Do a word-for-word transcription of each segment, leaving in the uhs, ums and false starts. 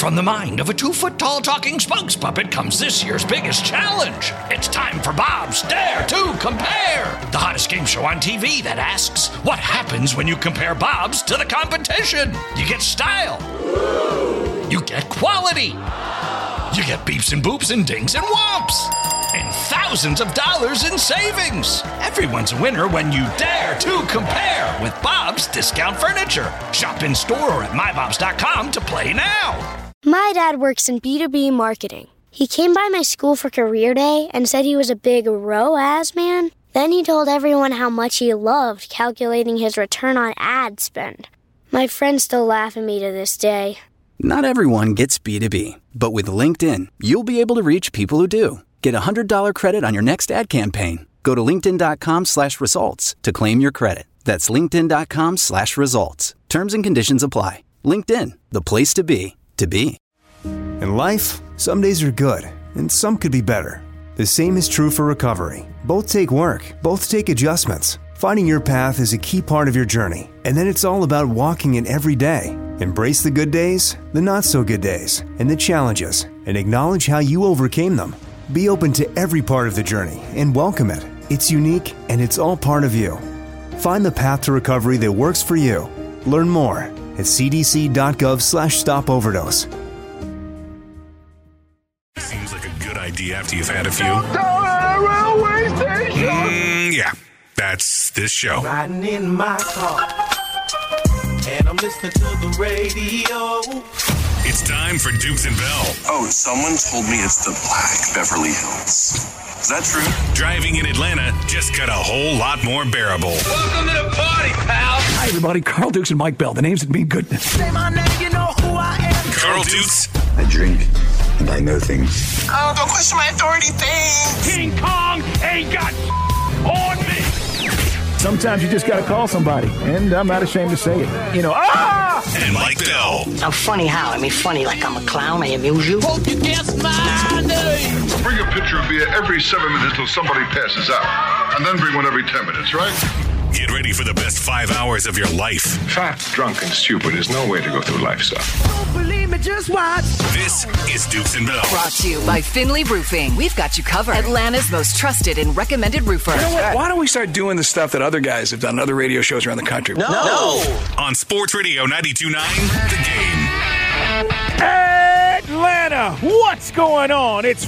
From the mind of a two-foot-tall talking spokes puppet comes this year's biggest challenge. It's time for Bob's Dare to Compare, the hottest game show on T V that asks, what happens when you compare Bob's to the competition? You get style. You get quality. You get beeps and boops and dings and whomps. And thousands of dollars in savings. Everyone's a winner when you dare to compare with Bob's Discount Furniture. Shop in store or at my bobs dot com to play now. My dad works in B two B marketing. He came by my school for career day and said he was a big R O A S man. Then he told everyone how much he loved calculating his return on ad spend. My friends still laugh at me to this day. Not everyone gets B two B, but with LinkedIn, you'll be able to reach people who do. Get a one hundred dollars credit on your next ad campaign. Go to linkedin.com slash results to claim your credit. That's linkedin.com slash results. Terms and conditions apply. LinkedIn, the place to be, to be. In life, some days are good, and some could be better. The same is true for recovery. Both take work, both take adjustments. Finding your path is a key part of your journey, and then it's all about walking it every day. Embrace the good days, the not-so-good days, and the challenges, and acknowledge how you overcame them. Be open to every part of the journey and welcome it. It's unique, and it's all part of you. Find the path to recovery that works for you. Learn more at cdc.gov slash stop overdose. Seems like a good idea after you've had a few. Railway station. Mm, yeah, that's this show. Riding in my car, and I'm listening to the radio. It's time for Dukes and Bell. Oh, someone told me it's the Black Beverly Hills. Is that true? Driving in Atlanta just got a whole lot more bearable. Welcome to the party, pal. Hi, everybody. Carl Dukes and Mike Bell. The names that mean goodness. Say my name, you know who I am. Carl Dukes. I drink and I know things. Oh, don't question my authority thing. King Kong ain't got on me. Sometimes you just got to call somebody, and I'm not ashamed to say it. You know, ah! And Mike Bell. I'm funny how? I mean, funny like I'm a clown. I amuse you. Hope you guess my name. Bring a pitcher of beer every seven minutes till somebody passes out. And then bring one every ten minutes, right? Get ready for the best five hours of your life. Fat, drunk, and stupid is no way to go through life, sir. Don't believe me, just watch. This is Dukes and Bell. Brought to you by Finley Roofing. We've got you covered. Atlanta's most trusted and recommended roofer. You know what? Why don't we start doing the stuff that other guys have done on other radio shows around the country? No. no. On Sports Radio ninety-two point nine, The Game. Atlanta, what's going on? It's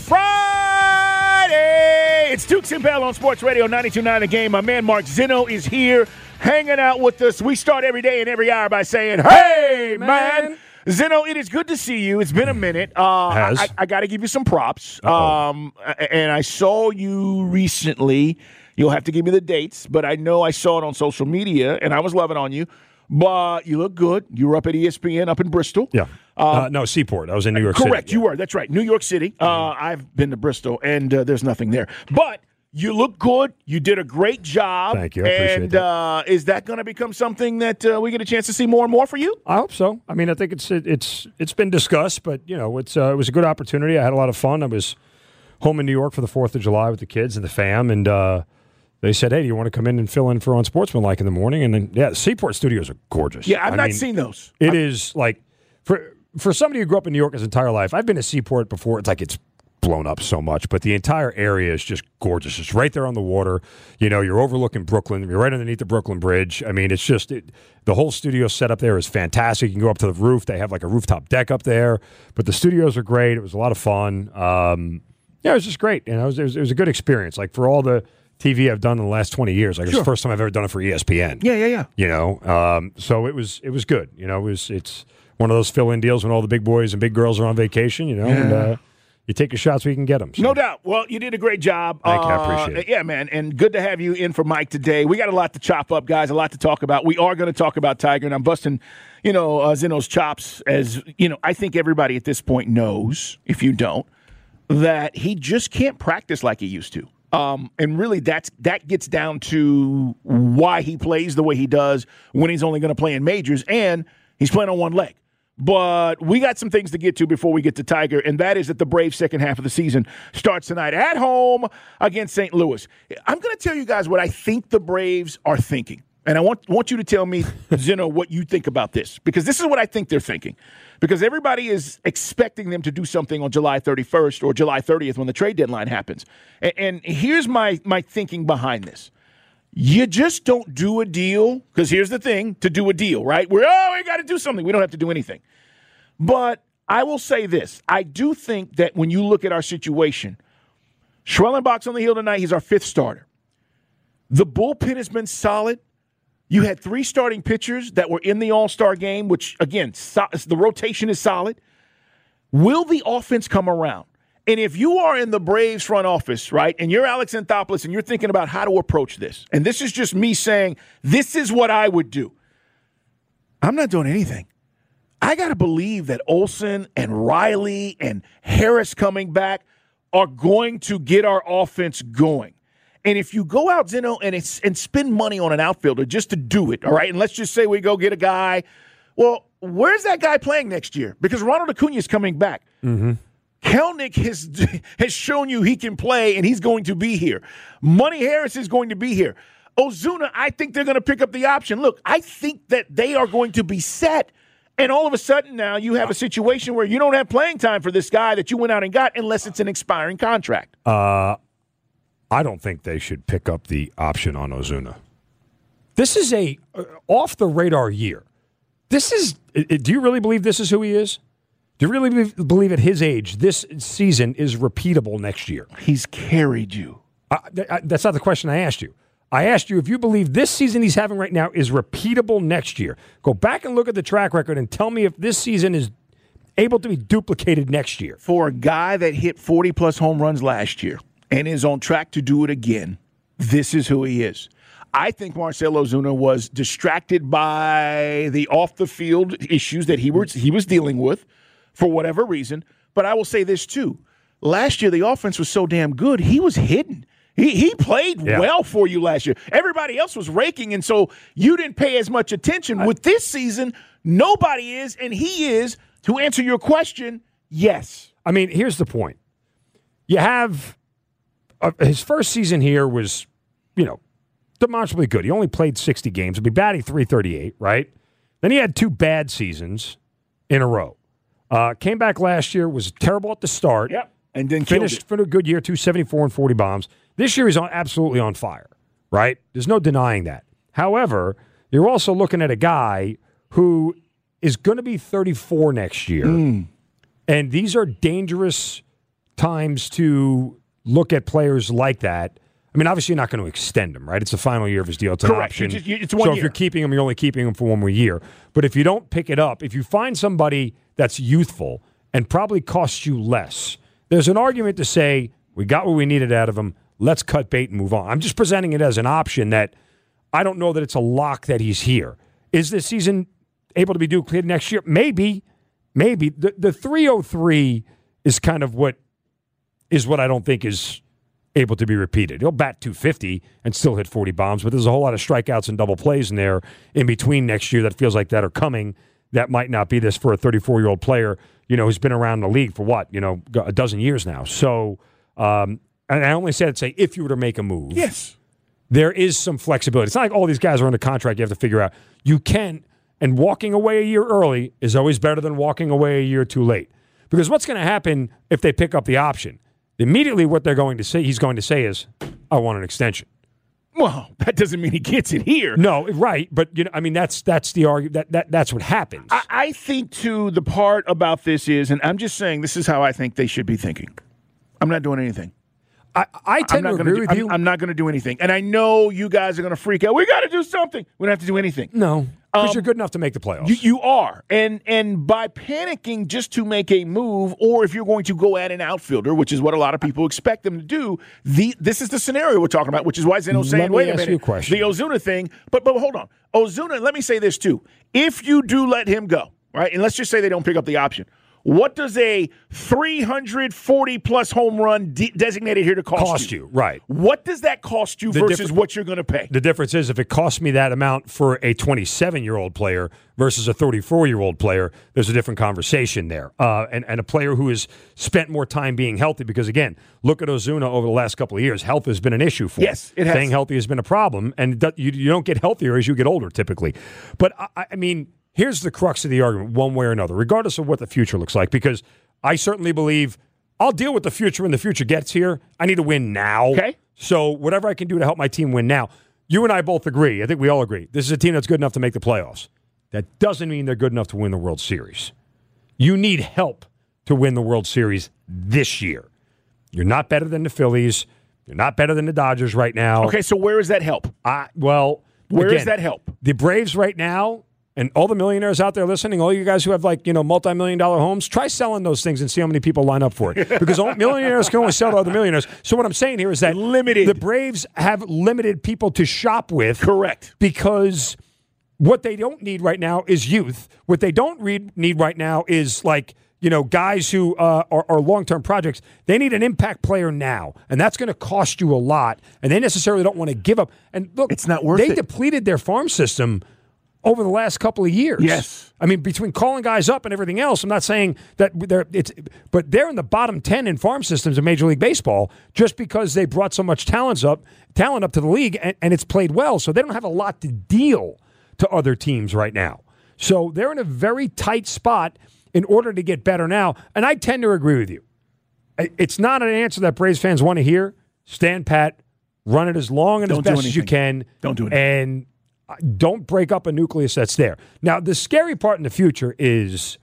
Friday. It's Dukes and Bell on Sports Radio ninety-two point nine The Game. My man Mark Zinno is here hanging out with us. We start every day and every hour by saying, hey, man. man. Zinno, it is good to see you. It's been a minute. Uh, Has. I, I got to give you some props. Um, and I saw you recently. You'll have to give me the dates, but I know I saw it on social media, and I was loving on you. But you look good. You were up at E S P N up in Bristol. Yeah. Uh, uh, no, Seaport. I was in New York correct, City. Correct, you yeah. were. That's right. New York City. Uh, I've been to Bristol, and uh, there's nothing there. But you look good. You did a great job. Thank you. I appreciate and, that. Uh, is that going to become something that uh, we get a chance to see more and more for you? I hope so. I mean, I think it's it, it's it's been discussed, but you know, it's uh, it was a good opportunity. I had a lot of fun. I was home in New York for the Fourth of July with the kids and the fam, and uh, they said, "Hey, do you want to come in and fill in for Unsportsmanlike in the morning?" And then, yeah, Seaport Studios are gorgeous. Yeah, I've I not mean, seen those. It I'm- is like for for somebody who grew up in New York his entire life. I've been to Seaport before. It's like it's blown up so much, but the entire area is just gorgeous. It's right there on the water. You know, you're overlooking Brooklyn. You're right underneath the Brooklyn Bridge. I mean, it's just it, the whole studio setup there is fantastic. You can go up to the roof. They have like a rooftop deck up there, but the studios are great. It was a lot of fun. Um, yeah, it was just great. You know, it was, it was, it was a good experience. Like for all the T V I've done in the last twenty years, like sure. It's the first time I've ever done it for E S P N. Yeah, yeah, yeah. You know, um, so it was it was good. You know, it was it's one of those fill-in deals when all the big boys and big girls are on vacation. You know, yeah. and uh, you take your shots where you can get them. So. No doubt. Well, you did a great job. Thank you. I Uh, appreciate it. Yeah, man. And good to have you in for Mike today. We got a lot to chop up, guys, a lot to talk about. We are going to talk about Tiger, and I'm busting, you know, uh, Zinno's chops as, you know, I think everybody at this point knows, if you don't, that he just can't practice like he used to. Um, and really, that's that gets down to why he plays the way he does when he's only going to play in majors, and he's playing on one leg. But we got some things to get to before we get to Tiger, and that is that the Braves' second half of the season starts tonight at home against Saint Louis. I'm going to tell you guys what I think the Braves are thinking, and I want want you to tell me, Zinno, what you think about this, because this is what I think they're thinking. because everybody is expecting them to do something on July thirty-first or July thirtieth when the trade deadline happens. And, and here's my, my thinking behind this. You just don't do a deal, because here's the thing, to do a deal, right? We're, oh, we got to do something. We don't have to do anything. But I will say this. I do think that when you look at our situation, Schwellenbach's on the hill tonight. He's our fifth starter. The bullpen has been solid. You had three starting pitchers that were in the All-Star game, which, again, so, the rotation is solid. Will the offense come around? And if you are in the Braves front office, right, and you're Alex Anthopoulos and you're thinking about how to approach this, and this is just me saying, this is what I would do. I'm not doing anything. I got to believe that Olsen and Riley and Harris coming back are going to get our offense going. And if you go out, Zeno, and it's, and spend money on an outfielder just to do it, all right, and let's just say we go get a guy, well, where's that guy playing next year? Because Ronald Acuna is coming back. Mm-hmm. Kelnick has, has shown you he can play, and he's going to be here. Money Harris is going to be here. Ozuna, I think they're going to pick up the option. Look, I think that they are going to be set. And all of a sudden now you have a situation where you don't have playing time for this guy that you went out and got unless it's an expiring contract. Uh, I don't think they should pick up the option on Ozuna. This is a uh, off-the-radar year. This is – do you really believe this is who he is? Do you really be- believe at his age this season is repeatable next year? He's carried you. Uh, th- I, that's not the question I asked you. I asked you if you believe this season he's having right now is repeatable next year. Go back and look at the track record and tell me if this season is able to be duplicated next year. For a guy that hit forty-plus home runs last year and is on track to do it again, this is who he is. I think Marcell Ozuna was distracted by the off-the-field issues that he was, he was dealing with for whatever reason. But I will say this, too. Last year, the offense was so damn good, he was hidden. He he played yeah. well for you last year. Everybody else was raking, and so you didn't pay as much attention. I, With this season, nobody is, and he is. To answer your question, yes. I mean, here's the point. You have uh, his first season here was, you know, demonstrably good. He only played sixty games. He'd be batting three thirty-eight, right? Then he had two bad seasons in a row. Uh, came back last year, was terrible at the start. Yep. And then finished for a good year, two seventy-four and forty bombs. This year he's on, absolutely on fire, right? There's no denying that. However, you're also looking at a guy who is going to be thirty-four next year. Mm. And these are dangerous times to look at players like that. I mean, obviously, you're not going to extend him, right? It's the final year of his deal. It's an Correct. option. It's, it's one so year. if you're keeping him, you're only keeping him for one more year. But if you don't pick it up, if you find somebody that's youthful and probably costs you less, there's an argument to say, we got what we needed out of him, let's cut bait and move on. I'm just presenting it as an option that I don't know that it's a lock that he's here. Is this season able to be duplicated next year? Maybe. Maybe. The, the three oh three is kind of what is what I don't think is able to be repeated. He'll bat two fifty and still hit forty bombs, but there's a whole lot of strikeouts and double plays in there in between next year that feels like that are coming. That might not be this for a thirty-four-year-old player, you know, who's been around the league for what, you know, a dozen years now. So, um, and I only said it, say, if you were to make a move. Yes. There is some flexibility. It's not like all these guys are under contract you have to figure out. You can, and walking away a year early is always better than walking away a year too late. Because what's going to happen if they pick up the option? Immediately what they're going to say, he's going to say is, I want an extension. Well, that doesn't mean he gets it here. No, right, but you know, I mean, that's that's the argument. That, that that's what happens. I, I think too. The part about this is, and I'm just saying, this is how I think they should be thinking. I'm not doing anything. I, I tend to agree do, with I'm, you. I'm not going to do anything, and I know you guys are going to freak out. We got to do something. We don't have to do anything. No, because um, you're good enough to make the playoffs. You, you are, and and by panicking just to make a move, or if you're going to go at an outfielder, which is what a lot of people expect them to do, the this is the scenario we're talking about, which is why Zeno's saying, Let me wait a ask minute, you a question. the Ozuna thing. But but hold on, Ozuna. Let me say this too: if you do let him go, right, and let's just say they don't pick up the option. What does a three hundred forty plus home run de- designated here to cost, cost you? you? Right. What does that cost you The versus differ- what you're going to pay? The difference is if it costs me that amount for a twenty-seven-year-old player versus a thirty-four-year-old player, there's a different conversation there. Uh, and, and a player who has spent more time being healthy because, again, look at Ozuna over the last couple of years. Health has been an issue for him. Yes, it has. Staying healthy has been a problem, and you, you don't get healthier as you get older typically. But, I, I mean, here's the crux of the argument, one way or another, regardless of what the future looks like, because I certainly believe I'll deal with the future when the future gets here. I need to win now. Okay. So whatever I can do to help my team win now. You and I both agree. I think we all agree. This is a team that's good enough to make the playoffs. That doesn't mean they're good enough to win the World Series. You need help to win the World Series this year. You're not better than the Phillies. You're not better than the Dodgers right now. Okay, so where is that help? I, well, where again, is that help? The Braves right now, and all the millionaires out there listening, all you guys who have like, you know, multi-million dollar homes, try selling those things and see how many people line up for it. Because millionaires can only sell to other millionaires. So what I'm saying here is that limited. The Braves have limited people to shop with. Correct. Because what they don't need right now is youth. What they don't read, need right now is like, you know, guys who uh, are, are long-term projects. They need an impact player now, and that's going to cost you a lot. And they necessarily don't want to give up. And look, it's not worth they it. They depleted their farm system over the last couple of years. Yes. I mean, between calling guys up and everything else, I'm not saying that they're it's but they're in the bottom ten in farm systems in Major League Baseball just because they brought so much talent up, talent up to the league, and, and it's played well. So they don't have a lot to deal to other teams right now. So they're in a very tight spot in order to get better now. And I tend to agree with you. It's not an answer that Braves fans want to hear. Stand pat, run it as long and don't as best as you can. Don't do it. And don't break up a nucleus that's there. Now, the scary part in the future is,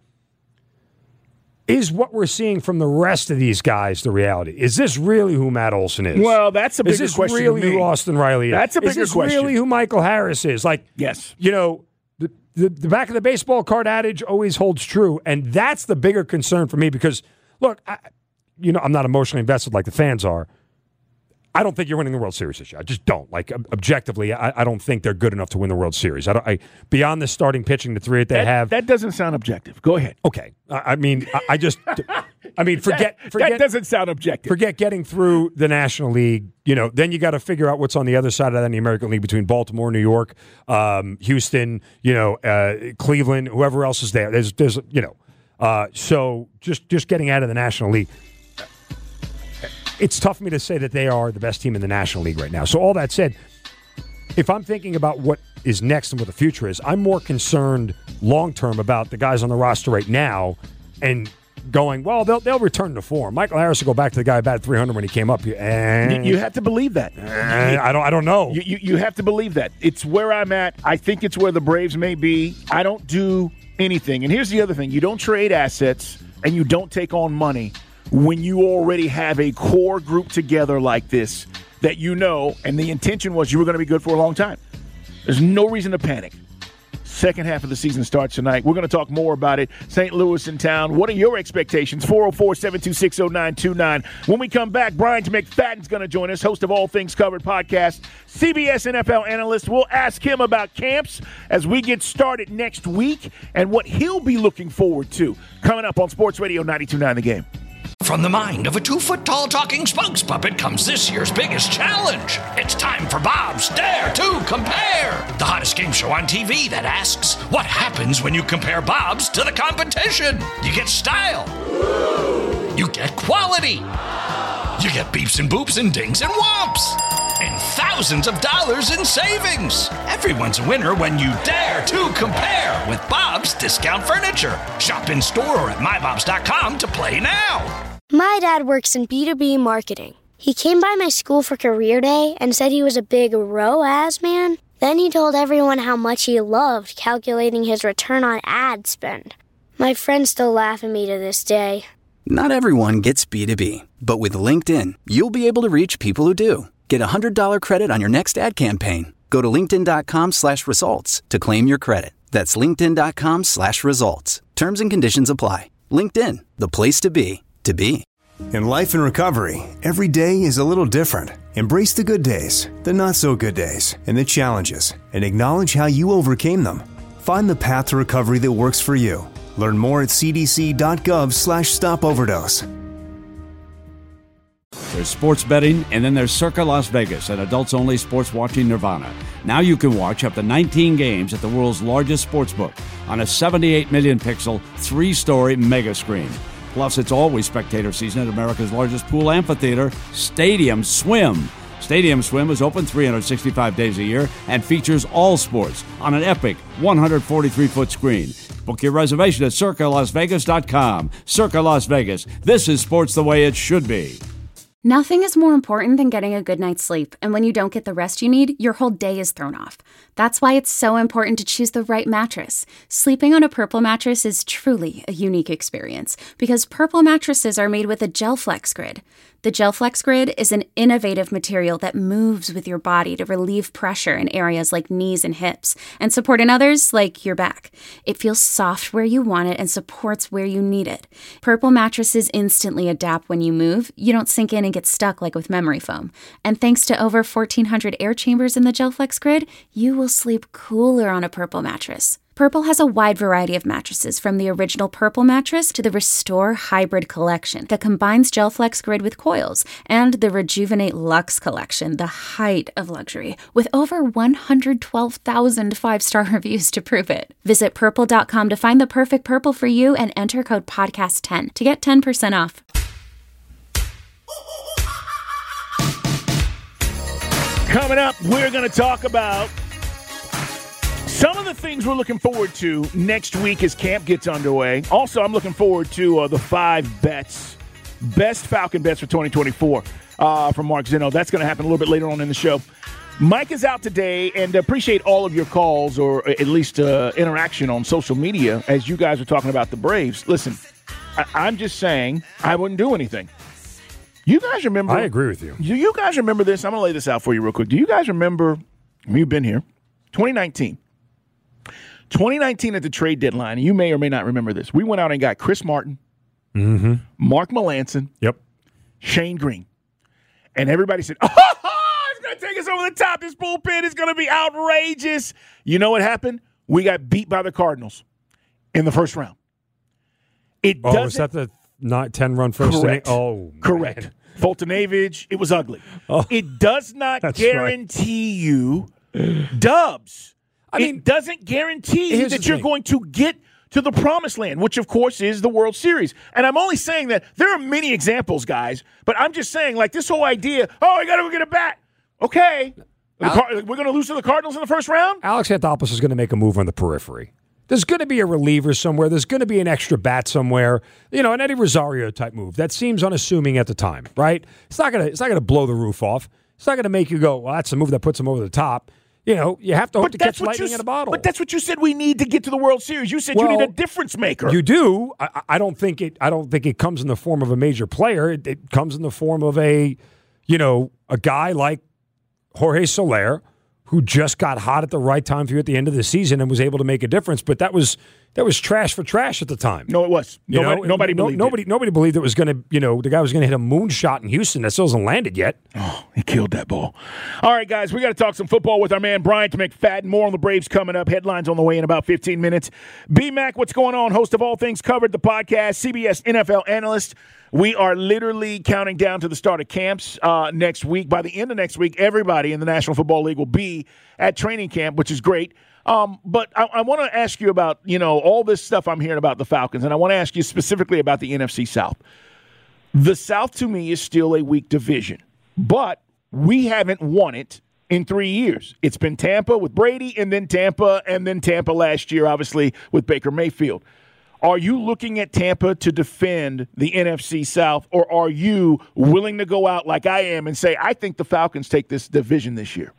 is what we're seeing from the rest of these guys the reality? Is this really who Matt Olson is? Well, that's a bigger question. Is this question really to me. who Austin Riley is? That's a bigger question. Is this question. really who Michael Harris is? Like, yes. You know, the, the, the back of the baseball card adage always holds true, and that's the bigger concern for me because, look, I, you know, I'm not emotionally invested like the fans are. I don't think you're winning the World Series this year. I just don't. Like, objectively, I, I don't think they're good enough to win the World Series. I don't. I, beyond the starting pitching, the three that they that, have. That doesn't sound objective. Go ahead. Okay. I, I mean, I, I just. I mean, forget, that, forget. That doesn't sound objective. Forget getting through the National League. You know, then you got to figure out what's on the other side of that in the American League between Baltimore, New York, um, Houston, you know, uh, Cleveland, whoever else is there. There's, there's, you know, uh, so just just getting out of the National League. It's tough for me to say that they are the best team in the National League right now. So all that said, if I'm thinking about what is next and what the future is, I'm more concerned long-term about the guys on the roster right now and going, well, they'll they'll return to form. Michael Harris will go back to the guy who batted three hundred when he came up. And, you, you have to believe that. And I don't I don't know. You, you, you have to believe that. It's where I'm at. I think it's where the Braves may be. I don't do anything. And here's the other thing. You don't trade assets and you don't take on money when you already have a core group together like this that you know, and the intention was you were going to be good for a long time. There's no reason to panic. Second half of the season starts tonight. We're going to talk more about it. Saint Louis in town. What are your expectations? four oh four, seven two six, oh nine two nine. When we come back, Brian McFadden's going to join us, host of All Things Covered podcast, C B S N F L analyst. We'll ask him about camps as we get started next week and what he'll be looking forward to. Coming up on Sports Radio ninety-two point nine The Game. From the mind of a two-foot-tall talking spokes puppet comes this year's biggest challenge. It's time for Bob's Dare to Compare, the hottest game show on T V that asks, what happens when you compare Bob's to the competition? You get style. You get quality. You get beeps and boops and dings and whomps. And thousands of dollars in savings. Everyone's a winner when you dare to compare with Bob's Discount Furniture. Shop in store or at my bobs dot com to play now. My dad works in B two B marketing. He came by my school for career day and said he was a big R O A S man. Then he told everyone how much he loved calculating his return on ad spend. My friends still laugh at me to this day. Not everyone gets B two B, but with LinkedIn, you'll be able to reach people who do. Get a one hundred dollars credit on your next ad campaign. Go to linkedin.com slash results to claim your credit. That's linkedin.com slash results. Terms and conditions apply. LinkedIn, the place to be, to be. In life and recovery, every day is a little different. Embrace the good days, the not so good days, and the challenges, and acknowledge how you overcame them. Find the path to recovery that works for you. Learn more at cdc.gov slash stop overdose. There's sports betting, and then there's Circa Las Vegas, an adults-only sports watching nirvana. Now you can watch up to nineteen games at the world's largest sportsbook on a seventy-eight million pixel, three-story mega screen. Plus, it's always spectator season at America's largest pool amphitheater, Stadium Swim. Stadium Swim is open three hundred sixty-five days a year and features all sports on an epic one hundred forty-three foot screen. Book your reservation at circa las vegas dot com. Circa Las Vegas. This is sports the way it should be. Nothing is more important than getting a good night's sleep, and when you don't get the rest you need, your whole day is thrown off. That's why it's so important to choose the right mattress. Sleeping on a Purple mattress is truly a unique experience, because Purple mattresses are made with a GelFlex Grid. The GelFlex Grid is an innovative material that moves with your body to relieve pressure in areas like knees and hips, and support in others like your back. It feels soft where you want it and supports where you need it. Purple mattresses instantly adapt when you move. You don't sink in and get stuck like with memory foam. And thanks to over fourteen hundred air chambers in the GelFlex Grid, you will sleep cooler on a Purple mattress. Purple has a wide variety of mattresses, from the original Purple mattress to the Restore Hybrid collection that combines GelFlex Grid with coils, and the Rejuvenate Luxe collection, the height of luxury, with over one hundred twelve thousand five-star reviews to prove it. Visit purple dot com to find the perfect Purple for you and enter code podcast ten to get ten percent off. Coming up, we're going to talk about some of the things we're looking forward to next week as camp gets underway. Also, I'm looking forward to uh, the five bets, best Falcon bets for twenty twenty-four uh, from Mark Zinno. That's going to happen a little bit later on in the show. Mike is out today, and appreciate all of your calls, or at least uh, interaction on social media as you guys are talking about the Braves. Listen, I- I'm just saying I wouldn't do anything. You guys remember? I agree with you. Do you guys remember this? I'm going to lay this out for you real quick. Do you guys remember, you've been here, twenty nineteen. twenty nineteen at the trade deadline, and you may or may not remember this. We went out and got Chris Martin, mm-hmm. Mark Melancon, yep, Shane Green. And everybody said, oh, it's going to take us over the top. This bullpen is going to be outrageous. You know what happened? We got beat by the Cardinals in the first round. It oh, doesn't, was that the not ten-run first correct. inning? Oh, man. Correct. Fultonavich, it was ugly. Oh, it does not guarantee right. you dubs. I mean, it doesn't guarantee you that you're thing. going to get to the promised land, which, of course, is the World Series. And I'm only saying that there are many examples, guys, but I'm just saying, like, this whole idea, oh, I got to go get a bat. Okay. Car- we're going to lose to the Cardinals in the first round? Alex Anthopoulos is going to make a move on the periphery. There's going to be a reliever somewhere. There's going to be an extra bat somewhere. You know, an Eddie Rosario type move. That seems unassuming at the time, right? It's not going to. It's not going to blow the roof off. It's not going to make you go, well, that's a move that puts him over the top. You know, you have to hope but to catch lightning you, in a bottle. But that's what you said we need to get to the World Series. You said well, you need a difference maker. You do. I, I don't think it. I don't think it comes in the form of a major player. It, it comes in the form of a, you know, a guy like Jorge Soler, who just got hot at the right time for you at the end of the season and was able to make a difference. But that was that was trash for trash at the time. No, it was. You nobody know, nobody no, believed nobody, it. Nobody believed it was going to, you know, the guy was going to hit a moonshot in Houston that still hasn't landed yet. Oh, he killed that ball. All right, guys, we got to talk some football with our man Brian McFadden. More on the Braves coming up. Headlines on the way in about fifteen minutes. B-Mac, what's going on? Host of All Things Covered, the podcast, C B S N F L analyst. We are literally counting down to the start of camps uh, next week. By the end of next week, everybody in the National Football League will be at training camp, which is great. Um, but I, I want to ask you about, you know, all this stuff I'm hearing about the Falcons, and I want to ask you specifically about the N F C South. The South, to me, is still a weak division, but we haven't won it in three years. It's been Tampa with Brady, and then Tampa, and then Tampa last year, obviously, with Baker Mayfield. Are you looking at Tampa to defend the N F C South, or are you willing to go out like I am and say, I think the Falcons take this division this year?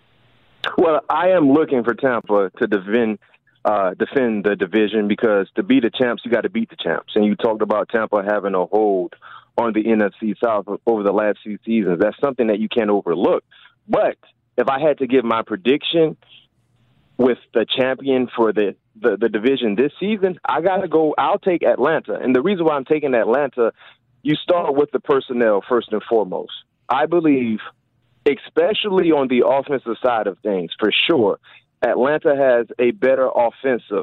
Well, I am looking for Tampa to defend uh, defend the division, because to be the champs, you got to beat the champs. And you talked about Tampa having a hold on the N F C South over the last few seasons. That's something that you can't overlook. But if I had to give my prediction with the champion for the, the, the division this season, I got to go, I'll take Atlanta. And the reason why I'm taking Atlanta, you start with the personnel first and foremost. I believe, especially on the offensive side of things, for sure, Atlanta has a better offensive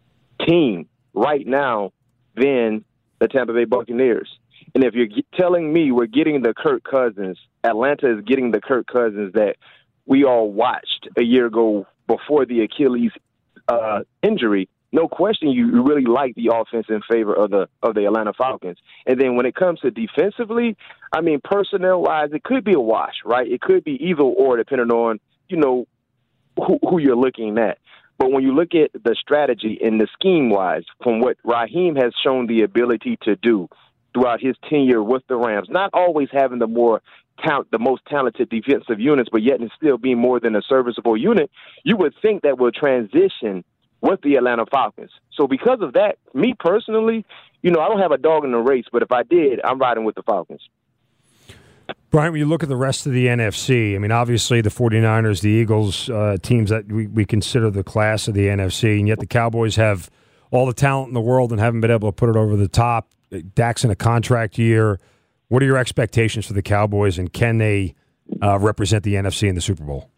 team right now than the Tampa Bay Buccaneers. And if you're telling me we're getting the Kirk Cousins, Atlanta is getting the Kirk Cousins that we all watched a year ago before the Achilles uh, injury, no question, you you really like the offense in favor of the of the Atlanta Falcons. And then when it comes to defensively, I mean, personnel-wise, it could be a wash, right? It could be either or, depending on, you know, who, who you're looking at. But when you look at the strategy and the scheme-wise, from what Raheem has shown the ability to do throughout his tenure with the Rams, not always having the more talent, the most talented defensive units, but yet and still being more than a serviceable unit, you would think that will transition with the Atlanta Falcons. So because of that, me personally, you know, I don't have a dog in the race, but if I did, I'm riding with the Falcons. Brian, when you look at the rest of the N F C, I mean, obviously the 49ers, the Eagles, uh, teams that we, we consider the class of the N F C, and yet the Cowboys have all the talent in the world and haven't been able to put it over the top. Dak's in a contract year. What are your expectations for the Cowboys, and can they uh, represent the N F C in the Super Bowl?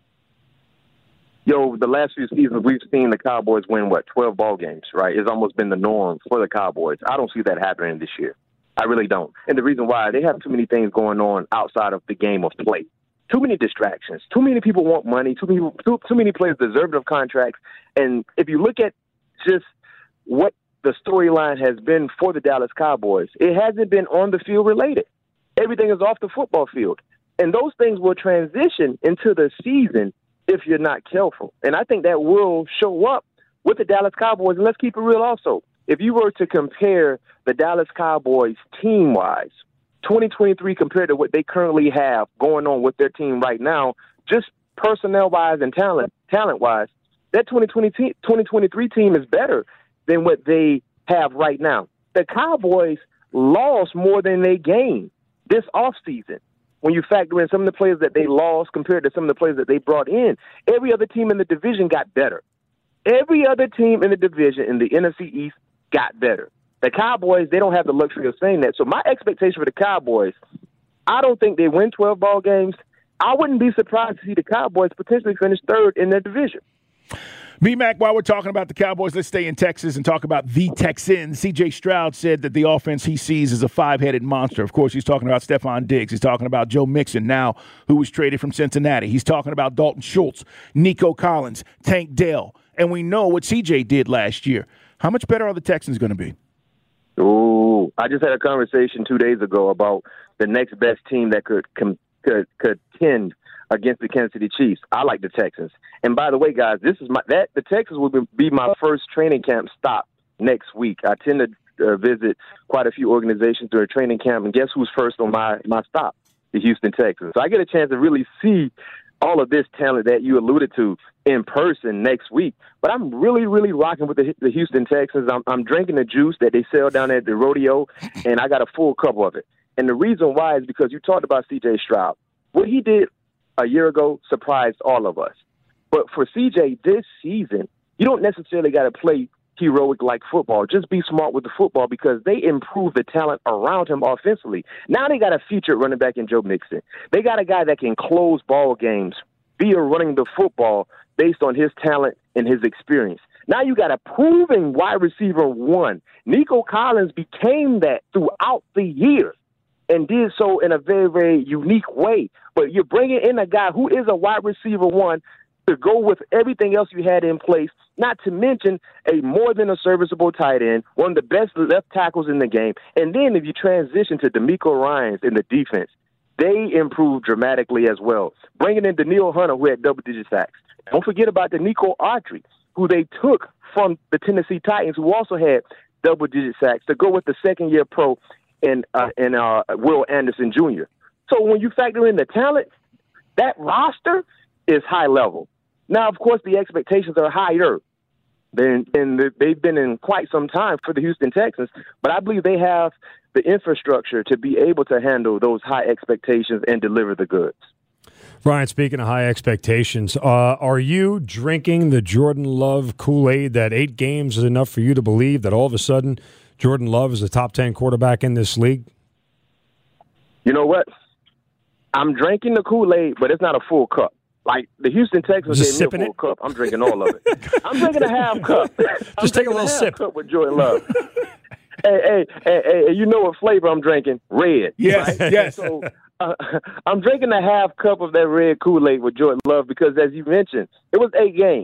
Yo, the last few seasons, we've seen the Cowboys win, what, twelve ball games, right? It's almost been the norm for the Cowboys. I don't see that happening this year. I really don't. And the reason why, they have too many things going on outside of the game of play. Too many distractions. Too many people want money. Too many, too, too many players deserve of contracts. And if you look at just what the storyline has been for the Dallas Cowboys, it hasn't been on the field related. Everything is off the football field. And those things will transition into the season if you're not careful. And I think that will show up with the Dallas Cowboys. And let's keep it real also. If you were to compare the Dallas Cowboys team-wise, twenty twenty-three compared to what they currently have going on with their team right now, just personnel-wise and talent, talent-wise, that twenty twenty te- twenty twenty-three team is better than what they have right now. The Cowboys lost more than they gained this offseason. When you factor in some of the players that they lost compared to some of the players that they brought in, every other team in the division got better. Every other team in the division in the N F C East got better. The Cowboys, they don't have the luxury of saying that. So my expectation for the Cowboys, I don't think they win twelve ball games. I wouldn't be surprised to see the Cowboys potentially finish third in their division. B-Mac, while we're talking about the Cowboys, let's stay in Texas and talk about the Texans. C J Stroud said that the offense he sees is a five-headed monster. Of course, he's talking about Stephon Diggs. He's talking about Joe Mixon now, who was traded from Cincinnati. He's talking about Dalton Schultz, Nico Collins, Tank Dell. And we know what C J did last year. How much better are the Texans going to be? Ooh, I just had a conversation two days ago about the next best team that could com- could could contend against the Kansas City Chiefs. I like the Texans. And by the way, guys, this is my that the Texans will be my first training camp stop next week. I tend to uh, visit quite a few organizations during training camp, and guess who's first on my my stop? The Houston Texans. So I get a chance to really see all of this talent that you alluded to in person next week. But I'm really, really rocking with the, the Houston Texans. I'm, I'm drinking the juice that they sell down at the rodeo, and I got a full cup of it. And the reason why is because you talked about C J Stroud. What he did a year ago surprised all of us. But for C J this season, you don't necessarily got to play heroic-like football. Just be smart with the football because they improve the talent around him offensively. Now they got a featured running back in Joe Mixon. They got a guy that can close ball games via running the football based on his talent and his experience. Now you got a proven wide receiver one. Nico Collins became that throughout the year and did so in a very, very unique way. But you're bringing in a guy who is a wide receiver one to go with everything else you had in place, not to mention a more than a serviceable tight end, one of the best left tackles in the game. And then if you transition to DeMeco Ryans in the defense, they improved dramatically as well. Bringing in Danielle Hunter, who had double-digit sacks. Don't forget about Danico Autry, who they took from the Tennessee Titans, who also had double-digit sacks, to go with the second-year pro in, uh, in uh, Will Anderson Junior So when you factor in the talent, that roster is high level. Now, of course, the expectations are higher than, than they've been in quite some time for the Houston Texans, but I believe they have the infrastructure to be able to handle those high expectations and deliver the goods. Brian, speaking of high expectations, uh, are you drinking the Jordan Love Kool-Aid that eight games is enough for you to believe that all of a sudden Jordan Love is a top ten quarterback in this league? You know what? I'm drinking the Kool-Aid, but it's not a full cup. Like the Houston Texans gave me a full it? cup. I'm drinking all of it. I'm drinking a half cup. Just take a little a half sip. Cup with Jordan Love. hey, hey, hey, hey, you know what flavor I'm drinking? Red. Yes, right? yes. So uh, I'm drinking a half cup of that red Kool-Aid with Jordan Love because, as you mentioned, it was eight games.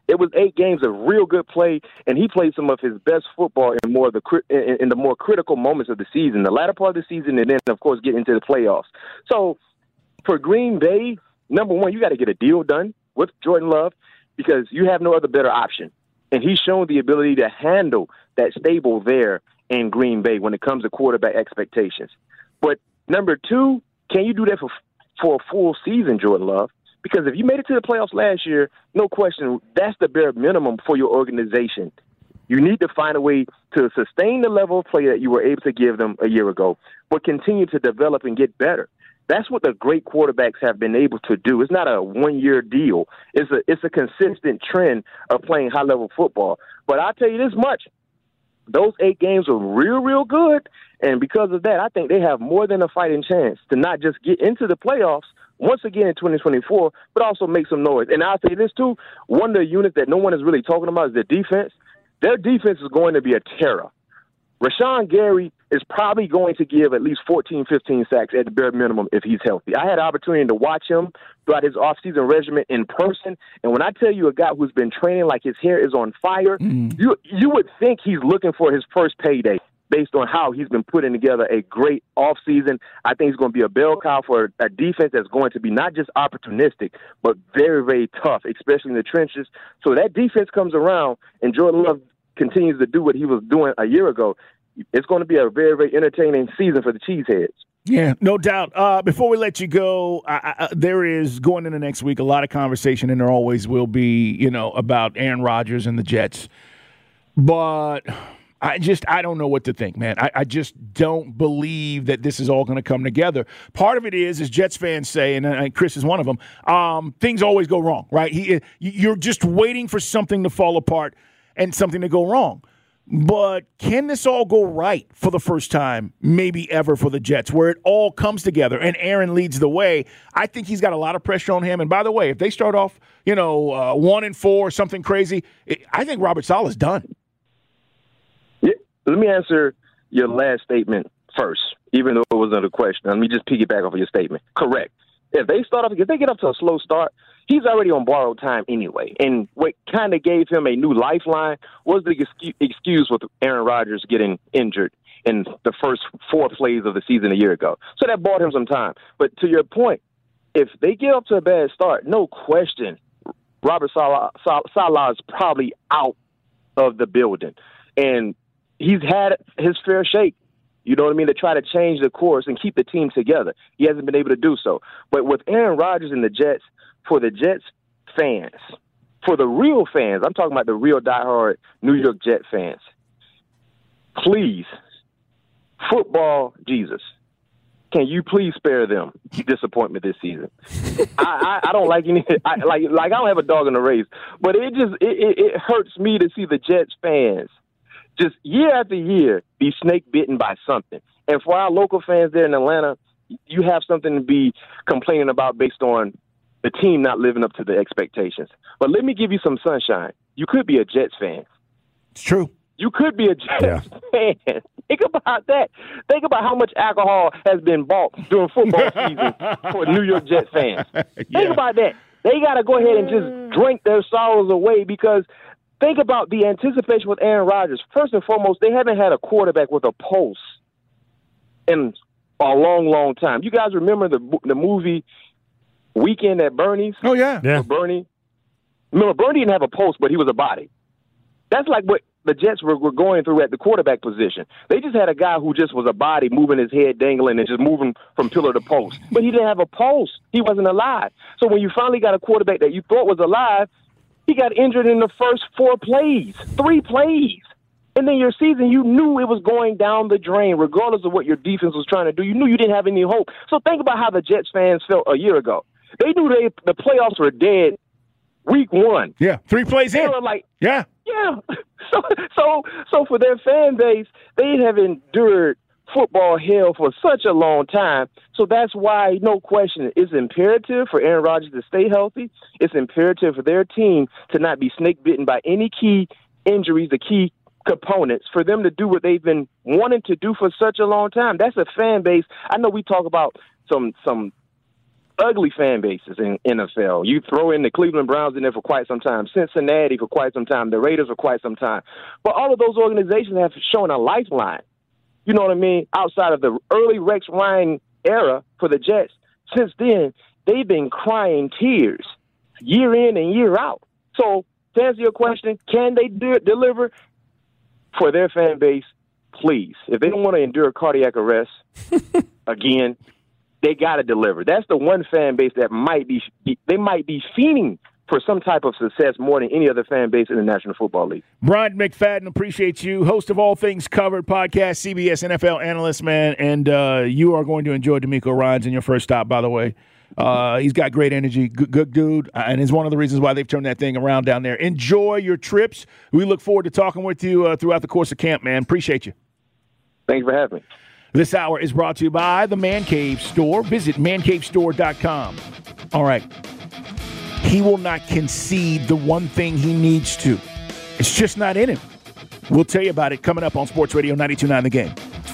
It was eight games of real good play, and he played some of his best football in more of the in, in the more critical moments of the season, the latter part of the season, and then, of course, get into the playoffs. So for Green Bay, number one, you got to get a deal done with Jordan Love because you have no other better option. And he's shown the ability to handle that stable there in Green Bay when it comes to quarterback expectations. But number two, can you do that for for a full season, Jordan Love? Because if you made it to the playoffs last year, no question, that's the bare minimum for your organization. You need to find a way to sustain the level of play that you were able to give them a year ago, but continue to develop and get better. That's what the great quarterbacks have been able to do. It's not a one-year deal. It's a it's a consistent trend of playing high-level football. But I'll tell you this much. Those eight games were real, real good, and because of that, I think they have more than a fighting chance to not just get into the playoffs once again in twenty twenty-four, but also make some noise. And I'll say this, too. One of the units that no one is really talking about is their defense. Their defense is going to be a terror. Rashawn Gary is probably going to give at least fourteen, fifteen sacks at the bare minimum if he's healthy. I had the opportunity to watch him throughout his offseason regimen in person, and when I tell you a guy who's been training like his hair is on fire, mm. you you would think he's looking for his first payday based on how he's been putting together a great offseason. I think he's going to be a bell cow for a defense that's going to be not just opportunistic, but very, very tough, especially in the trenches. So that defense comes around, and Jordan Love continues to do what he was doing a year ago. It's going to be a very, very entertaining season for the Cheeseheads. Yeah, no doubt. Uh, before we let you go, I, I, there is, going into next week, a lot of conversation, and there always will be, you know, about Aaron Rodgers and the Jets. But I just, I don't know what to think, man. I, I just don't believe that this is all going to come together. Part of it is, as Jets fans say, and, and Chris is one of them, um, things always go wrong, right? He, you're just waiting for something to fall apart and something to go wrong. But can this all go right for the first time, maybe ever, for the Jets, where it all comes together and Aaron leads the way? I think he's got a lot of pressure on him. And by the way, if they start off, you know, uh, one and four or something crazy, it, I think Robert Saleh's done. Yeah, let me answer your last statement first, even though it wasn't a question. Let me just piggyback off of your statement. Correct. If they start off, if they get up to a slow start, he's already on borrowed time anyway. And what kind of gave him a new lifeline was the excuse with Aaron Rodgers getting injured in the first four plays of the season a year ago. So that bought him some time. But to your point, if they get up to a bad start, no question, Robert Saleh, Saleh is probably out of the building. And he's had his fair shake. You know what I mean? To try to change the course and keep the team together. He hasn't been able to do so. But with Aaron Rodgers and the Jets, for the Jets fans, for the real fans, I'm talking about the real diehard New York Jet fans, please, football Jesus, can you please spare them disappointment this season? I, I, I don't like any I, like like I don't have a dog in the race, but it just it, it, it hurts me to see the Jets fans just year after year be snake bitten by something. And for our local fans there in Atlanta, you have something to be complaining about based on the team not living up to the expectations. But let me give you some sunshine. You could be a Jets fan. It's true. You could be a Jets yeah. fan. Think about that. Think about how much alcohol has been bought during football season for New York Jets fans. Yeah. Think about that. They got to go ahead and just drink their sorrows away because think about the anticipation with Aaron Rodgers. First and foremost, they haven't had a quarterback with a pulse in a long, long time. You guys remember the the movie Weekend at Bernie's? Oh, yeah. yeah. Bernie. Remember, Bernie didn't have a pulse, but he was a body. That's like what the Jets were, were going through at the quarterback position. They just had a guy who just was a body, moving his head, dangling, and just moving from pillar to post. But he didn't have a pulse. He wasn't alive. So when you finally got a quarterback that you thought was alive, he got injured in the first four plays, three plays. And then your season, you knew it was going down the drain, regardless of what your defense was trying to do. You knew you didn't have any hope. So think about how the Jets fans felt a year ago. They knew they the playoffs were dead week one. Yeah, three plays they in. Were like, yeah. Yeah. So, so, so for their fan base, they have endured football hell for such a long time. So that's why, no question, it's imperative for Aaron Rodgers to stay healthy. It's imperative for their team to not be snake bitten by any key injuries, the key components, for them to do what they've been wanting to do for such a long time. That's a fan base. I know we talk about some some ugly fan bases in N F L. You throw in the Cleveland Browns in there for quite some time, Cincinnati for quite some time, the Raiders for quite some time. But all of those organizations have shown a lifeline. You know what I mean? Outside of the early Rex Ryan era for the Jets, since then, they've been crying tears year in and year out. So to answer your question, can they do, deliver for their fan base? Please. If they don't want to endure cardiac arrest again, they got to deliver. That's the one fan base that might be, they might be fiending for some type of success more than any other fan base in the National Football League. Brian McFadden, appreciate you. Host of All Things Covered podcast, C B S N F L analyst, man. And uh, you are going to enjoy D'Amico Ryans in your first stop, by the way. Uh, he's got great energy, good, good dude, and is one of the reasons why they've turned that thing around down there. Enjoy your trips. We look forward to talking with you uh, throughout the course of camp, man. Appreciate you. Thanks for having me. This hour is brought to you by the Man Cave Store. Visit man cave store dot com. All right. He will not concede the one thing he needs to. It's just not in him. We'll tell you about it coming up on Sports Radio ninety-two point nine The Game.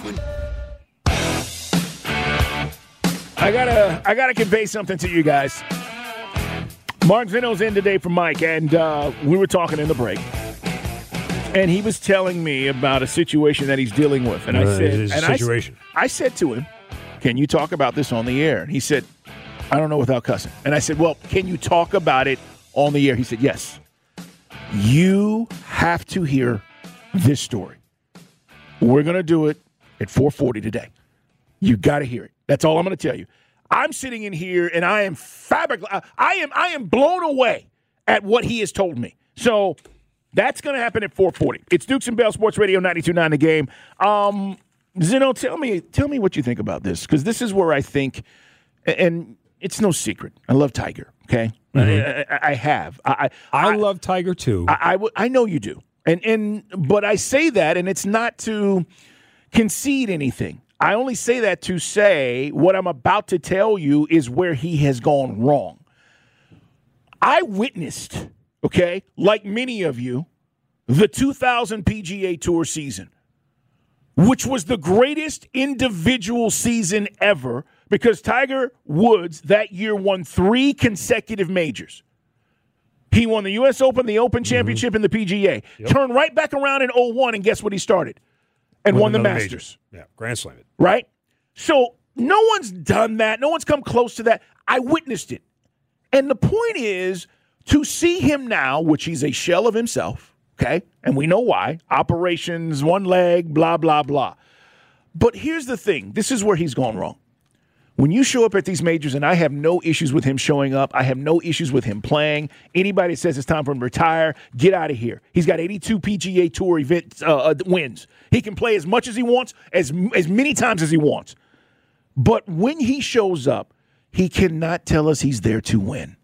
I gotta, I gotta convey something to you guys. Mark Zeno's in today for Mike, and uh, we were talking in the break. And he was telling me about a situation that he's dealing with. And I uh, said, it is a and situation. I, I said to him, can you talk about this on the air? And he said, I don't know without cussing. And I said, well, can you talk about it on the air? He said, yes. You have to hear this story. We're going to do it at four forty today. You got to hear it. That's all I'm going to tell you. I'm sitting in here and I am fabric. I am I am blown away at what he has told me. So that's going to happen at four forty. It's Dukes and Bell Sports Radio ninety-two point nine The Game. Um, Zeno, tell me tell me what you think about this, because this is where I think, and it's no secret, I love Tiger. Okay, mm-hmm. I, I have. I I, I love Tiger too. I, I I know you do, and and but I say that, and it's not to concede anything. I only say that to say what I'm about to tell you is where he has gone wrong. I witnessed, okay, like many of you, the two thousand P G A Tour season, which was the greatest individual season ever because Tiger Woods that year won three consecutive majors. He won the U S Open, the Open Championship, mm-hmm. and the P G A. Yep. Turned right back around in oh one, and guess what he started? And won the Masters. Major. Yeah, Grand Slam it. Right? So no one's done that. No one's come close to that. I witnessed it. And the point is to see him now, which he's a shell of himself, okay? And we know why. Operations, one leg, blah, blah, blah. But here's the thing. This is where he's gone wrong. When you show up at these majors, and I have no issues with him showing up, I have no issues with him playing. Anybody that says it's time for him to retire, get out of here. He's got eighty-two P G A Tour event uh, wins. He can play as much as he wants, as as many times as he wants. But when he shows up, he cannot tell us he's there to win,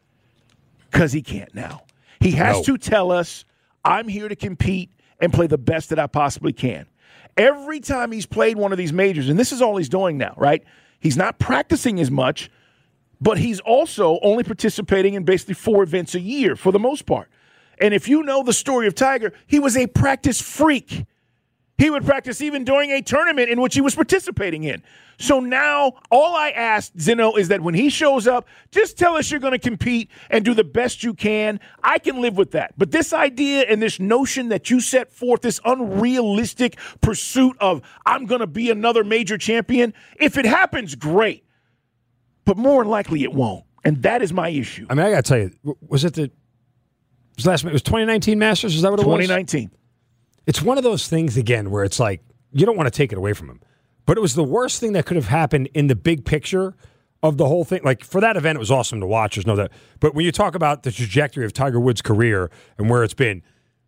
because he can't now. He has no. to tell us, I'm here to compete and play the best that I possibly can. Every time he's played one of these majors, and this is all he's doing now, right? He's not practicing as much, but he's also only participating in basically four events a year for the most part. And if you know the story of Tiger, he was a practice freak. He would practice even during a tournament in which he was participating in. So now all I ask, Zeno, is that when he shows up, just tell us you're going to compete and do the best you can. I can live with that. But this idea and this notion that you set forth, this unrealistic pursuit of I'm going to be another major champion, if it happens, great. But more than likely it won't. And that is my issue. I mean, I got to tell you, was it the it was last it was twenty nineteen Masters? Is that what it was? twenty nineteen. It's one of those things, again, where it's like, you don't want to take it away from him. But it was the worst thing that could have happened in the big picture of the whole thing. Like, for that event, it was awesome to watch. There's no doubt. But when you talk about the trajectory of Tiger Woods' career and where it's been,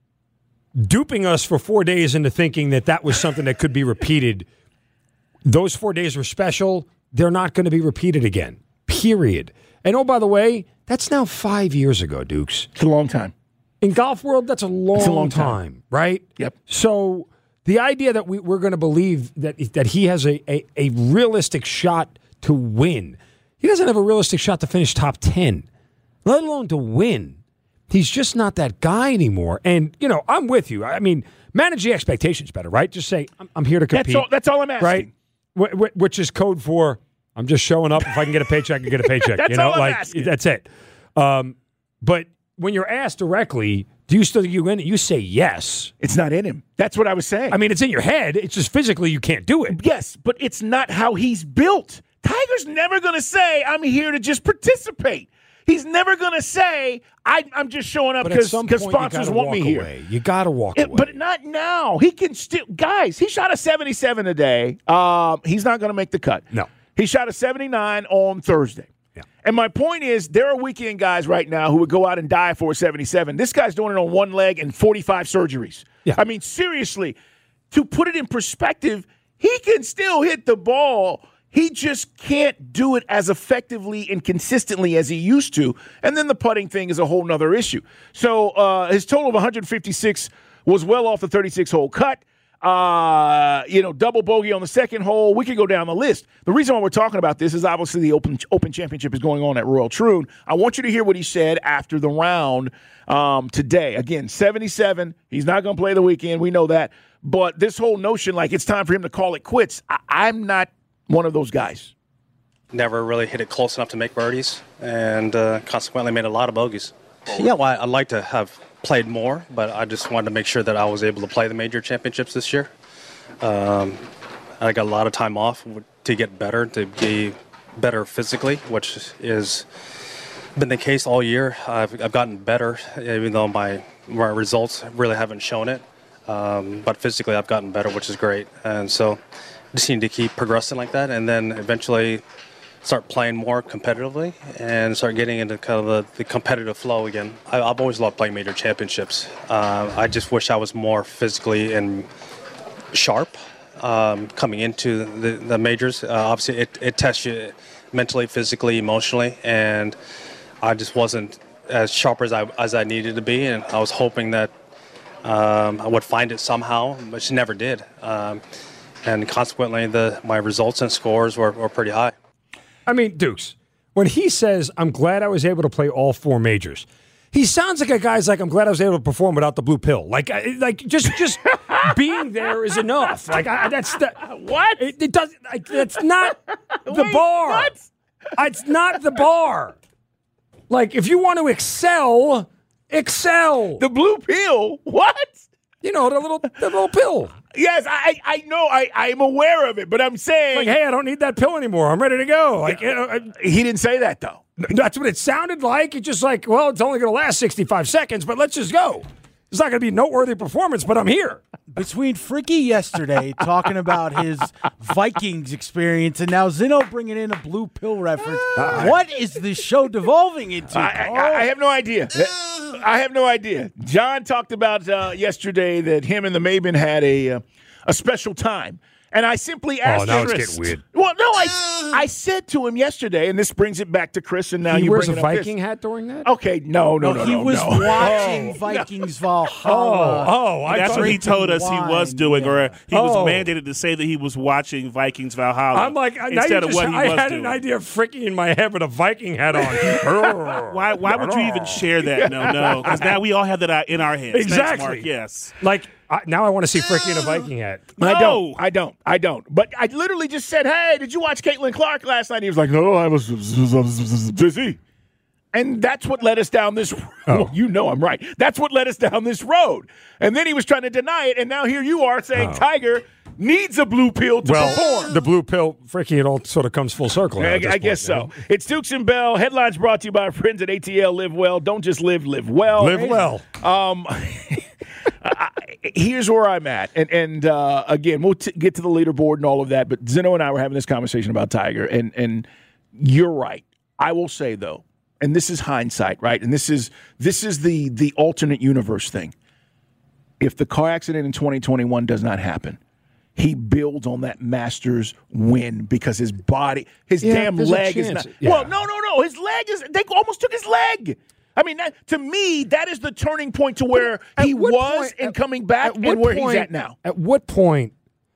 duping us for four days into thinking that that was something that could be repeated, those four days were special. They're not going to be repeated again, period. And, oh, by the way, that's now five years ago, Dukes. It's a long time. In golf world, that's a long, it's a long time. time, right? Yep. So the idea that we, we're going to believe that that he has a, a, a realistic shot to win, he doesn't have a realistic shot to finish top ten, let alone to win. He's just not that guy anymore. And, you know, I'm with you. I mean, manage the expectations better, right? Just say, I'm, I'm here to compete. That's all, that's all I'm asking. Right? Wh- wh- which is code for, I'm just showing up. If I can get a paycheck, I can get a paycheck. That's you know, all I'm like asking. that's it. Um, but when you're asked directly, do you still you in it? You say yes. It's not in him. That's what I was saying. I mean, it's in your head. It's just physically you can't do it. Yes, but it's not how he's built. Tiger's never going to say, I'm here to just participate. He's never going to say, I, I'm just showing up because sponsors want me here. Away. You got to walk it, away. But not now. He can still, guys, he shot a seventy-seven today. Um, he's not going to make the cut. No. He shot a seventy-nine on Thursday. Yeah. And my point is, there are weekend guys right now who would go out and die for a seventy-seven. This guy's doing it on one leg and forty-five surgeries. Yeah. I mean, seriously, to put it in perspective, he can still hit the ball. He just can't do it as effectively and consistently as he used to. And then the putting thing is a whole nother issue. So uh, his total of one fifty-six was well off the thirty-six hole cut. Uh, you know, double bogey on the second hole. We could go down the list. The reason why we're talking about this is obviously the Open Open Championship is going on at Royal Troon. I want you to hear what he said after the round um, today. Again, seventy-seven. He's not going to play the weekend. We know that. But this whole notion like it's time for him to call it quits, I- I'm not one of those guys. Never really hit it close enough to make birdies, and uh, consequently made a lot of bogeys. Yeah, well, I'd like to have played more, but I just wanted to make sure that I was able to play the major championships this year. Um, I got a lot of time off to get better, to be better physically, which is been the case all year. I've, I've gotten better, even though my, my results really haven't shown it. Um, but physically, I've gotten better, which is great. And so just need to keep progressing like that, and then eventually start playing more competitively and start getting into kind of the, the competitive flow again. I, I've always loved playing major championships. Uh, I just wish I was more physically and sharp um, coming into the, the majors. Uh, obviously, it, it tests you mentally, physically, emotionally, and I just wasn't as sharp as I as I needed to be, and I was hoping that um, I would find it somehow, but she never did. Um, And consequently, the my results and scores were, were pretty high. I mean, Dukes, when he says, I'm glad I was able to play all four majors, he sounds like a guy's like, I'm glad I was able to perform without the blue pill. Like, I, like just just being there is enough. Like, I, that's the... What? It, it does, like, that's not the Wait, bar. what? It's not the bar. Like, if you want to excel, excel. The blue pill? What? You know, the little the little pill. Yes, I I know. I, I'm aware of it, but I'm saying... Like, hey, I don't need that pill anymore. I'm ready to go. Like, you know, I, he didn't say that, though. That's what it sounded like. It's just like, well, it's only going to last sixty-five seconds, but let's just go. It's not going to be a noteworthy performance, but I'm here. Between Freaky yesterday talking about his Vikings experience and now Zeno bringing in a blue pill reference, uh, what is this show devolving into? I, I, I have no idea. I have no idea. John talked about uh, yesterday that him and the Maven had a uh, a special time. And I simply asked him. Oh, now Chris, it's getting weird. Well, no, I, I said to him yesterday, and this brings it back to Chris, and now he you wears bring a it up Viking this. hat during that? Okay, no, no, no, no. He no, was no. watching Oh, Vikings no. Valhalla. Oh, oh, I that's what he told us he was doing, yeah. or he oh. was mandated to say that he was watching Vikings Valhalla. I'm like, now instead you of just, what he I was had doing. an idea of Fricky in my head with a Viking hat on. why? Why would you even share that? No, no, because now we all have that in our heads. Exactly. Thanks, Mark. Yes. Like. I, now I want to see Fricky in a Viking hat. No. I don't. I don't. I don't. But I literally just said, hey, did you watch Caitlin Clark last night? And he was like, no, I was busy. And that's what led us down this road. Oh. You know I'm right. That's what led us down this road. And then he was trying to deny it, and now here you are saying oh. Tiger needs a blue pill to well, perform. The blue pill, Fricky, it all sort of comes full circle. I, I point, guess so. Man. It's Dukes and Bell. Headlines brought to you by our friends at A T L Live Well. Don't just live, live well. Live well. Um, I, here's where I'm at. And, and uh, again, we'll t- get to the leaderboard and all of that, but Zeno and I were having this conversation about Tiger, and, and you're right. I will say, though, and this is hindsight, right? And this is this is the the alternate universe thing. If the car accident in twenty twenty-one does not happen, he builds on that Masters win because his body, his yeah, damn leg is not. Yeah. Well, no, no, no. His leg is. They almost took his leg. I mean, that, to me, that is the turning point to where he was point, and at, coming back and where point, he's at now. At what point?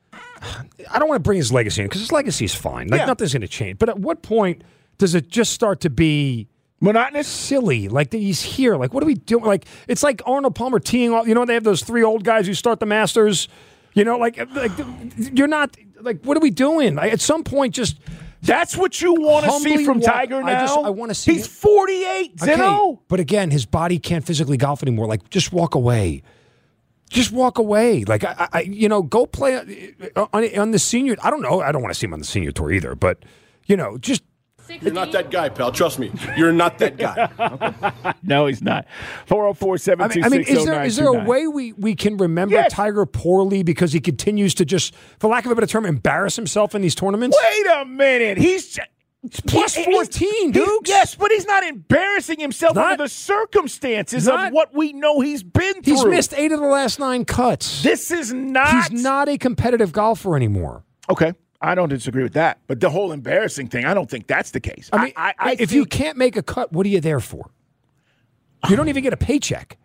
I don't want to bring his legacy in because his legacy is fine. Like yeah. nothing's going to change. But at what point does it just start to be monotonous, silly? Like that he's here. Like what are we doing? Like it's like Arnold Palmer teeing off. You know, they have those three old guys who start the Masters. You know, like like you're not like what are we doing? Like, at some point, just That's what you want to see from walk, Tiger now? I, just, I want to see. He's forty-eight, Zeno. Okay, but again, his body can't physically golf anymore. Like, just walk away. Just walk away. Like, I, I you know, go play on, on the senior. I don't know. I don't want to see him on the senior tour either. But, you know, just. You're not that guy, pal. Trust me. You're not that guy. Okay. No, he's not. four oh four, seven two six, oh nine two nine. I mean, is there, is there a way we, we can remember yes. Tiger poorly because he continues to just, for lack of a better term, embarrass himself in these tournaments? Wait a minute. He's plus fourteen, dude. Yes, but he's not embarrassing himself not, under the circumstances not, of what we know he's been through. He's missed eight of the last nine cuts. This is not. He's not a competitive golfer anymore. Okay. I don't disagree with that. But the whole embarrassing thing, I don't think that's the case. I mean, I, I, I if think, you can't make a cut, what are you there for? You don't even get a paycheck.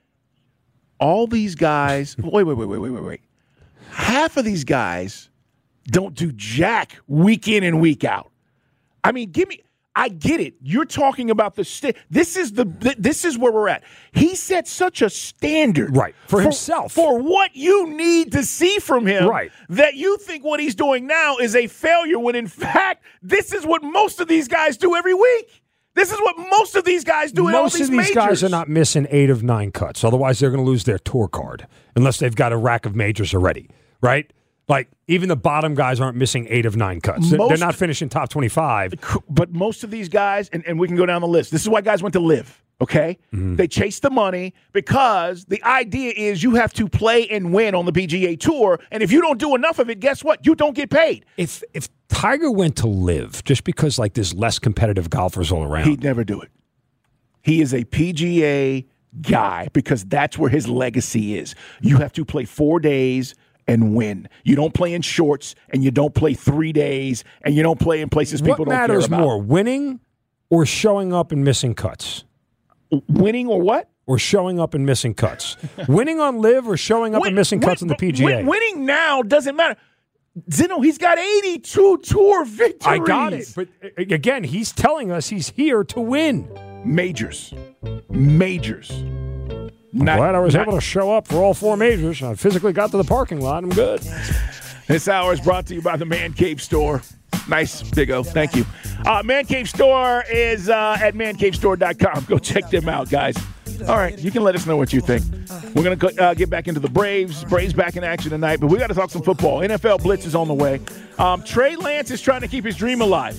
All these guys, wait, wait, wait, wait, wait, wait, wait. Half of these guys don't do jack week in and week out. I mean, give me, I get it. You're talking about the st- this is the this is where we're at. He set such a standard, right, for, for himself, for what you need to see from him, right, that you think what he's doing now is a failure. When in fact, this is what most of these guys do every week. This is what most of these guys do. Most in all these of these majors. guys are not missing eight of nine cuts. Otherwise, they're going to lose their tour card unless they've got a rack of majors already, right? Like, even the bottom guys aren't missing eight of nine cuts. Most, they're not finishing top twenty-five. But most of these guys, and, and we can go down the list, this is why guys went to live, okay? Mm-hmm. They chase the money because the idea is you have to play and win on the P G A Tour, and if you don't do enough of it, guess what? You don't get paid. If if Tiger went to live just because, like, there's less competitive golfers all around. He'd never do it. He is a P G A guy because that's where his legacy is. You have to play four days and win. You don't play in shorts, and you don't play three days, and you don't play in places people what don't care about. What matters more, winning or showing up and missing cuts? Winning or what? Or showing up and missing cuts. Winning on live or showing up win, and missing win, cuts in the P G A? Win, winning now doesn't matter. Zeno, he's got eighty-two tour victories. I got it. But again, he's telling us he's here to win. Majors. Majors. I'm Not, glad I was not, able to show up for all four majors. I physically got to the parking lot. I'm good. This hour is brought to you by the Man Cave Store. Nice, Big O. Thank you. Uh, Man Cave Store is uh, at man cave store dot com. Go check them out, guys. All right, you can let us know what you think. We're going to uh, get back into the Braves. Braves back in action tonight, but we got to talk some football. N F L Blitz is on the way. Um, Trey Lance is trying to keep his dream alive.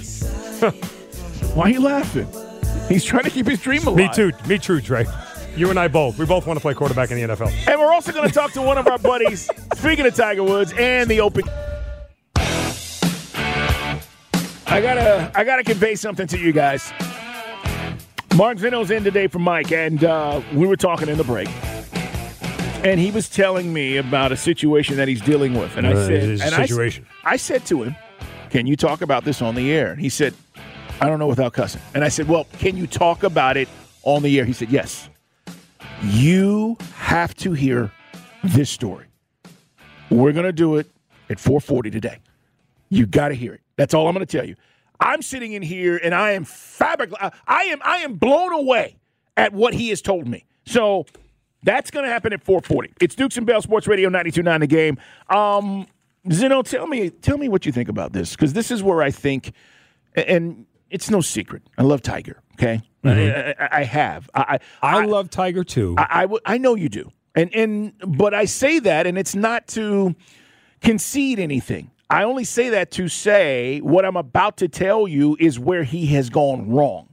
Why are you laughing? He's trying to keep his dream alive. Me too. Me too, Trey. You and I both. We both want to play quarterback in the N F L. And we're also going to talk to one of our buddies, speaking of Tiger Woods and the Open. I gotta, I gotta convey something to you guys. Mark Zeno's in today for Mike, and uh, we were talking in the break, and he was telling me about a situation that he's dealing with, and I uh, said, his and situation. I, I said to him, "Can you talk about this on the air?" And he said, "I don't know without cussing." And I said, "Well, can you talk about it on the air?" He said, "Yes." You have to hear this story. We're going to do it at four forty today. You got to hear it. That's all I'm going to tell you. I'm sitting in here, and I am fabric. I am I am blown away at what he has told me. So that's going to happen at four forty. It's Dukes and Bell Sports Radio ninety-two point nine The Game. Um, Zeno, tell me, tell me what you think about this, because this is where I think, and it's no secret, I love Tiger. Okay, mm-hmm. I, I, I have. I, I I love Tiger too. I, I, w- I know you do, and and but I say that, and it's not to concede anything. I only say that to say what I'm about to tell you is where he has gone wrong.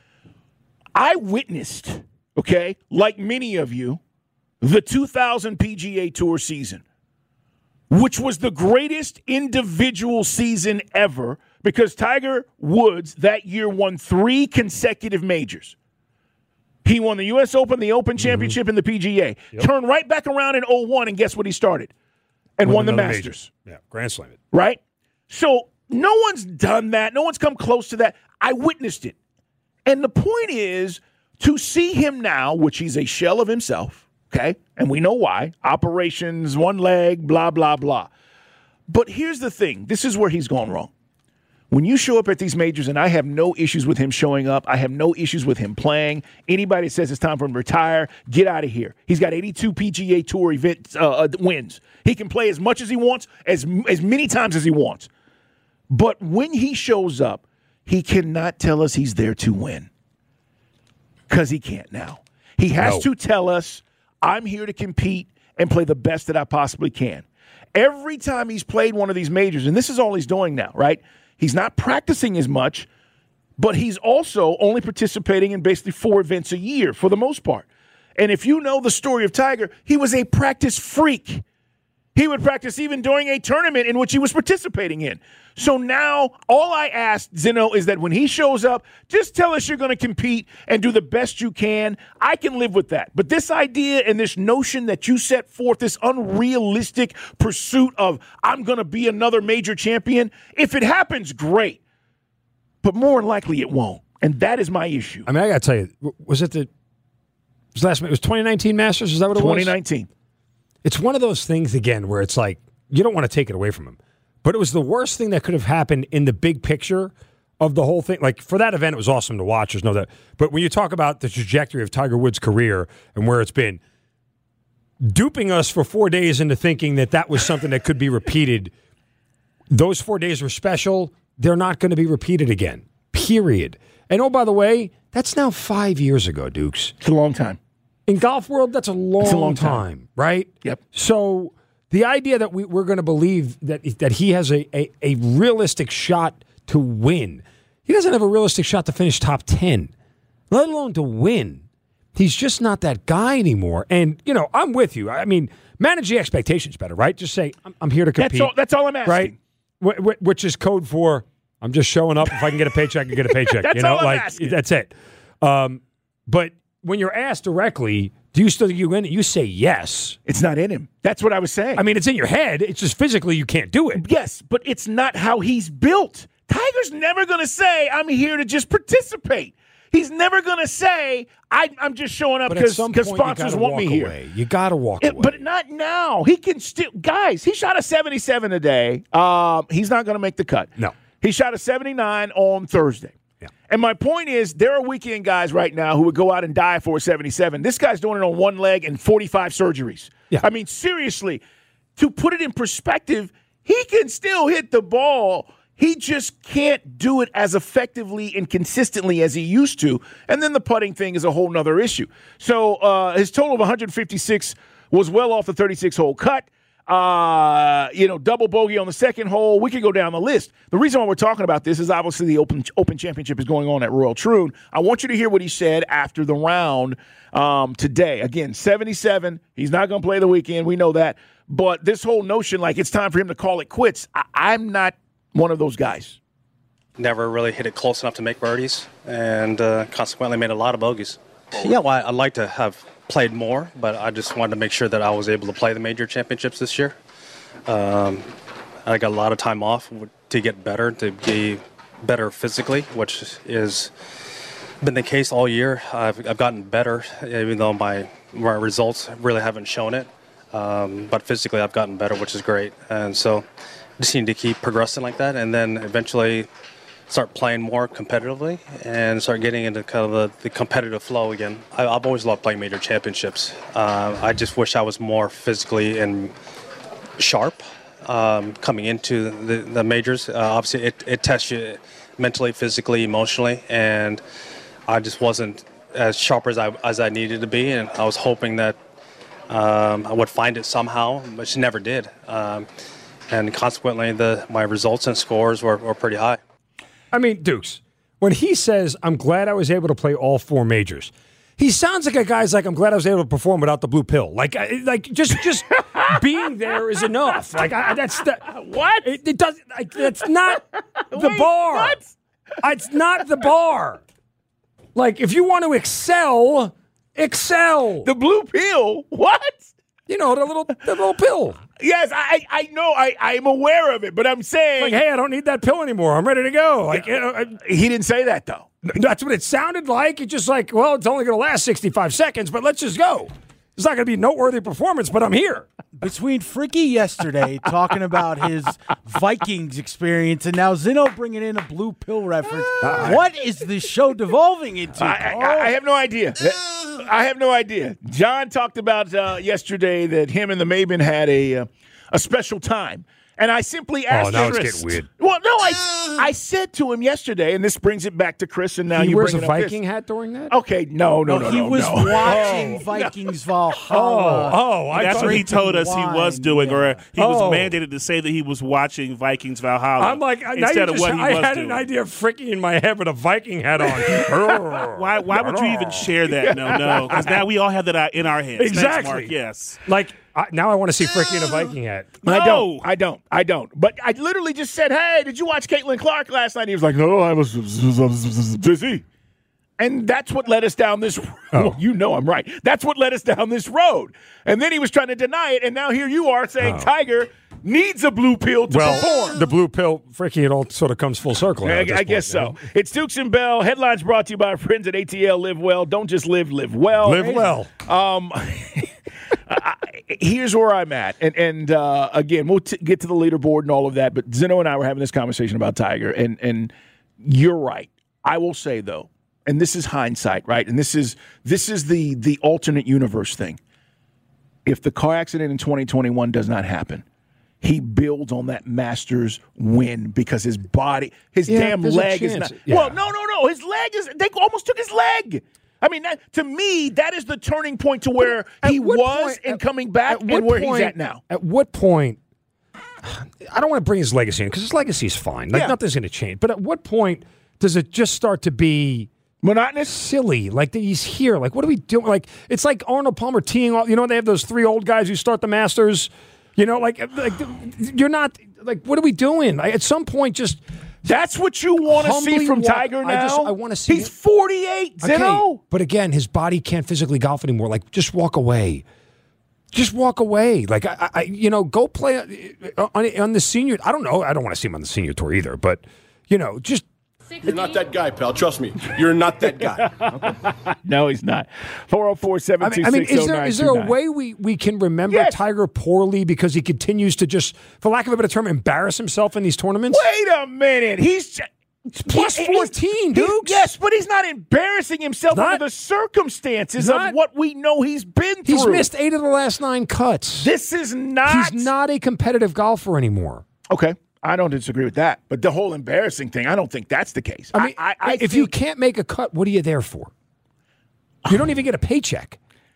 I witnessed, okay, like many of you, the two thousand P G A Tour season, which was the greatest individual season ever, because Tiger Woods that year won three consecutive majors. He won the U S Open, the Open Championship, mm-hmm. and the P G A. Yep. Turned right back around in oh one, and guess what he started? And won, won the Masters. Major. Yeah, Grand Slam it. Right? So no one's done that. No one's come close to that. I witnessed it. And the point is to see him now, which he's a shell of himself, okay? And we know why. Operations, one leg, blah, blah, blah. But here's the thing. This is where he's gone wrong. When you show up at these majors, and I have no issues with him showing up, I have no issues with him playing. Anybody that says it's time for him to retire, get out of here. He's got eighty-two P G A Tour event uh, wins. He can play as much as he wants, as as many times as he wants. But when he shows up, he cannot tell us he's there to win. Because he can't now. He has No. to tell us, I'm here to compete and play the best that I possibly can. Every time he's played one of these majors, and this is all he's doing now, right? He's not practicing as much, but he's also only participating in basically four events a year for the most part. And if you know the story of Tiger, he was a practice freak. He would practice even during a tournament in which he was participating in. So now all I ask, Zeno, is that when he shows up, just tell us you're going to compete and do the best you can. I can live with that. But this idea and this notion that you set forth, this unrealistic pursuit of I'm going to be another major champion, if it happens, great. But more than likely it won't. And that is my issue. I mean, I got to tell you, was it the was last it was twenty nineteen Masters? Is that what it was? twenty nineteen. It's one of those things, again, where it's like, you don't want to take it away from him. But it was the worst thing that could have happened in the big picture of the whole thing. Like, for that event, it was awesome to watch. There's no that. But when you talk about the trajectory of Tiger Woods' career and where it's been, duping us for four days into thinking that that was something that could be repeated, those four days were special. They're not going to be repeated again, period. And, oh, by the way, that's now five years ago, Dukes. It's a long time. In golf world, that's a long, it's a long time, time, right? Yep. So the idea that we, we're going to believe that that he has a, a, a realistic shot to win, he doesn't have a realistic shot to finish top ten, let alone to win. He's just not that guy anymore. And, you know, I'm with you. I mean, manage the expectations better, right? Just say, I'm, I'm here to compete. That's all, that's all I'm asking. Right? Wh- wh- which is code for, I'm just showing up. If I can get a paycheck, I can get a paycheck. That's you know, all I'm like asking. That's it. Um, but when you're asked directly, do you still think you win? You say yes. It's not in him. That's what I was saying. I mean, it's in your head. It's just physically you can't do it. Yes, but it's not how he's built. Tiger's never going to say, I'm here to just participate. He's never going to say, I, I'm just showing up because sponsors want me here. Away. You got to walk it, away. But not now. He can still, guys, he shot a seventy-seven today. Um, he's not going to make the cut. No. He shot a seventy-nine on Thursday. Yeah. And my point is, there are weekend guys right now who would go out and die for a seventy-seven. This guy's doing it on one leg and forty-five surgeries. Yeah. I mean, seriously, to put it in perspective, he can still hit the ball. He just can't do it as effectively and consistently as he used to. And then the putting thing is a whole nother issue. So uh, his total of one hundred fifty-six was well off the thirty-six hole cut. Uh, you know, double bogey on the second hole. We could go down the list. The reason why we're talking about this is obviously the Open Open Championship is going on at Royal Troon. I want you to hear what he said after the round um, today. Again, seventy-seven. He's not going to play the weekend. We know that. But this whole notion, like it's time for him to call it quits, I- I'm not one of those guys. Never really hit it close enough to make birdies, and uh, consequently made a lot of bogeys. Yeah, well, I'd like to have played more, but I just wanted to make sure that I was able to play the major championships this year. Um, I got a lot of time off to get better, to be better physically, which is been the case all year. I've, I've gotten better, even though my, my results really haven't shown it. Um, but physically, I've gotten better, which is great. And so just need to keep progressing like that, and then eventually start playing more competitively and start getting into kind of the, the competitive flow again. I, I've always loved playing major championships. Uh, I just wish I was more physically and sharp um, coming into the, the majors. Uh, obviously, it, it tests you mentally, physically, emotionally, and I just wasn't as sharp as I as I needed to be, and I was hoping that um, I would find it somehow, but she never did. Um, and consequently, the my results and scores were, were pretty high. I mean, Dukes, when he says, I'm glad I was able to play all four majors, he sounds like a guy's like, I'm glad I was able to perform without the blue pill. Like, like just just being there is enough. Like, I, that's the, what? It, it does. Like, that's not the Wait, bar. What? It's not the bar. Like, if you want to excel, excel. The blue pill? What? You know, the little the little pill. Yes, I I know. I, I'm aware of it, but I'm saying... Like, hey, I don't need that pill anymore. I'm ready to go. Like, you know, I, he didn't say that, though. That's what it sounded like. It's just like, well, it's only going to last sixty-five seconds, but let's just go. It's not going to be a noteworthy performance, but I'm here. Between Freaky yesterday talking about his Vikings experience and now Zeno bringing in a blue pill reference, uh, what is this show devolving into? I, I, I have no idea. I have no idea. John talked about uh, yesterday that him and the Maven had a uh, a special time. And I simply asked Oh, now it's Chris. getting weird. Well, no, I, I said to him yesterday, and this brings it back to Chris, and now he you wears a bring it up Viking this. hat during that? Okay, no, no, no, He no, was no. watching Oh, Vikings Oh, Valhalla. oh, I That's thought what he he- told us he was doing, or he was Oh. mandated to say that he was watching Vikings Valhalla. I'm like, now instead you of just, what he I was had doing. an idea of Fricky in my head with a Viking hat on. Why? Why would you even share that? No, no, because now we all have that in our heads. Exactly. Thanks, Mark. Yes. Like, I, now I want to see Fricky in a Viking hat. I don't. I don't. I don't. But I literally just said, hey, did you watch Caitlin Clark last night? He was like, no, I was busy. And that's what led us down this road. Oh. You know I'm right. That's what led us down this road. And then he was trying to deny it, and now here you are saying Oh. Tiger needs a blue pill to well, perform. the blue pill, Fricky, it all sort of comes full circle. now I, at this I guess point, so. It's Dukes and Bell. Headlines brought to you by our friends at A T L Live Well. Don't just live, live well. Live well. Um, I, here's where I'm at. And, and uh, again, we'll t- get to the leaderboard and all of that. But Zeno and I were having this conversation about Tiger. And, and you're right. I will say, though, and this is hindsight, right? And this is this is the the alternate universe thing. If the car accident in twenty twenty-one does not happen, he builds on that Masters win because his body, his Yeah, damn there's a leg is chance. not. Yeah. Well, no, no, no. His leg is. They almost took his leg. I mean, that, to me, that is the turning point to where At he what was point- and at- coming back at and what where point- he's at now. At what point? I don't want to bring his legacy in because his legacy is fine. Like Yeah. nothing's going to change. But at what point does it just start to be monotonous, silly? Like that he's here. Like what are we doing? Like it's like Arnold Palmer teeing off. You know they have those three old guys who start the Masters. You know, like like you're not like what are we doing? Like, at some point, just that's what you want to see humbly from walk- Tiger I just now? I want to see. He's forty-eight, Okay, Zeno. but again, his body can't physically golf anymore. Like just walk away. Just walk away. Like I, I you know, go play on, on the senior. I don't know. I don't want to see him on the senior tour either. But you know, just You're not that guy, pal. Trust me. You're not that guy. No, he's not. four oh four, seven two I mean, six, is there is there a way we, we can remember Yes. Tiger poorly because he continues to just, for lack of a better term, embarrass himself in these tournaments? Wait a minute. He's plus he- fourteen, he's- Dukes. Yes, but he's not embarrassing himself Not- under the circumstances not- of what we know he's been through. He's missed eight of the last nine cuts. This is not. He's not a competitive golfer anymore. Okay. I don't disagree with that. But the whole embarrassing thing, I don't think that's the case. I mean, I, I, I if you think- can't make a cut, what are you there for? You don't even get a paycheck.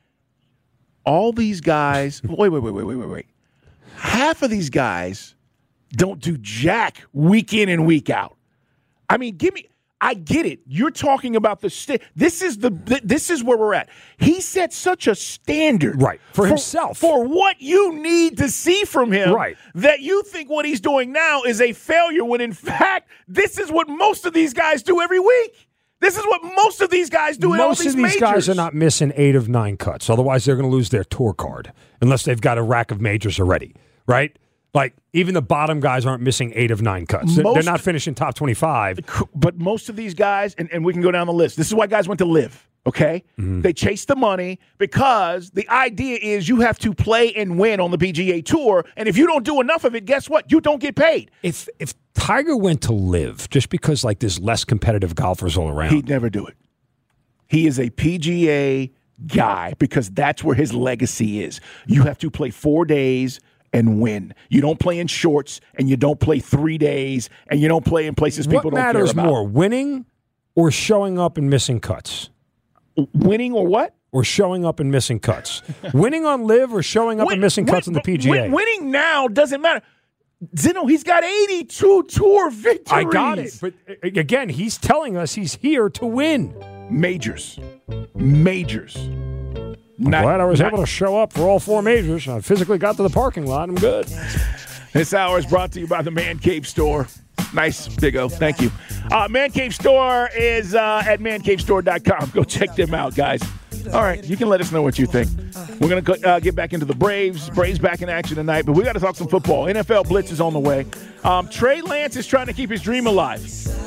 all these guys, wait, wait, wait, wait, wait, wait, wait. Half of these guys don't do jack week in and week out. I mean, give me, I get it. You're talking about the, st- this is the, th- this is where we're at. He set such a standard. Right, for himself. For what you need to see from him. Right. That you think what he's doing now is a failure when in fact, this is what most of these guys do every week. This is what most of these guys do in all Most these of these majors. guys are not missing eight of nine cuts. Otherwise, they're going to lose their tour card unless they've got a rack of majors already, right? Like, even the bottom guys aren't missing eight of nine cuts. They're, they're Most- not finishing top twenty-five. But most of these guys, and, and we can go down the list, this is why guys went to live, okay? Mm-hmm. They chase the money because the idea is you have to play and win on the P G A Tour, and if you don't do enough of it, guess what? You don't get paid. If if Tiger went to live just because, like, there's less competitive golfers all around. He'd never do it. He is a P G A guy because that's where his legacy is. You have to play four days and win. You don't play in shorts, and you don't play three days, and you don't play in places people what don't care matters about. more, winning or showing up and missing cuts? Winning or what? Or showing up and missing cuts. Winning on live or showing up Win- and missing win- cuts on the P G A? win- winning now doesn't matter. Zeno, he's got eighty-two tour victories. I got it. But uh, again, he's telling us he's here to win. Majors. Majors. I'm Not- glad I was not- able to show up for all four majors. I physically got to the parking lot. I'm good. This hour is brought to you by the Man Cave Store. Nice, Big O. Thank you. Uh, Man Cave Store is uh, at man cave store dot com. Go check them out, guys. All right, you can let us know what you think. We're going to uh, get back into the Braves. Braves back in action tonight, but we got to talk some football. N F L Blitz is on the way. Um, Trey Lance is trying to keep his dream alive.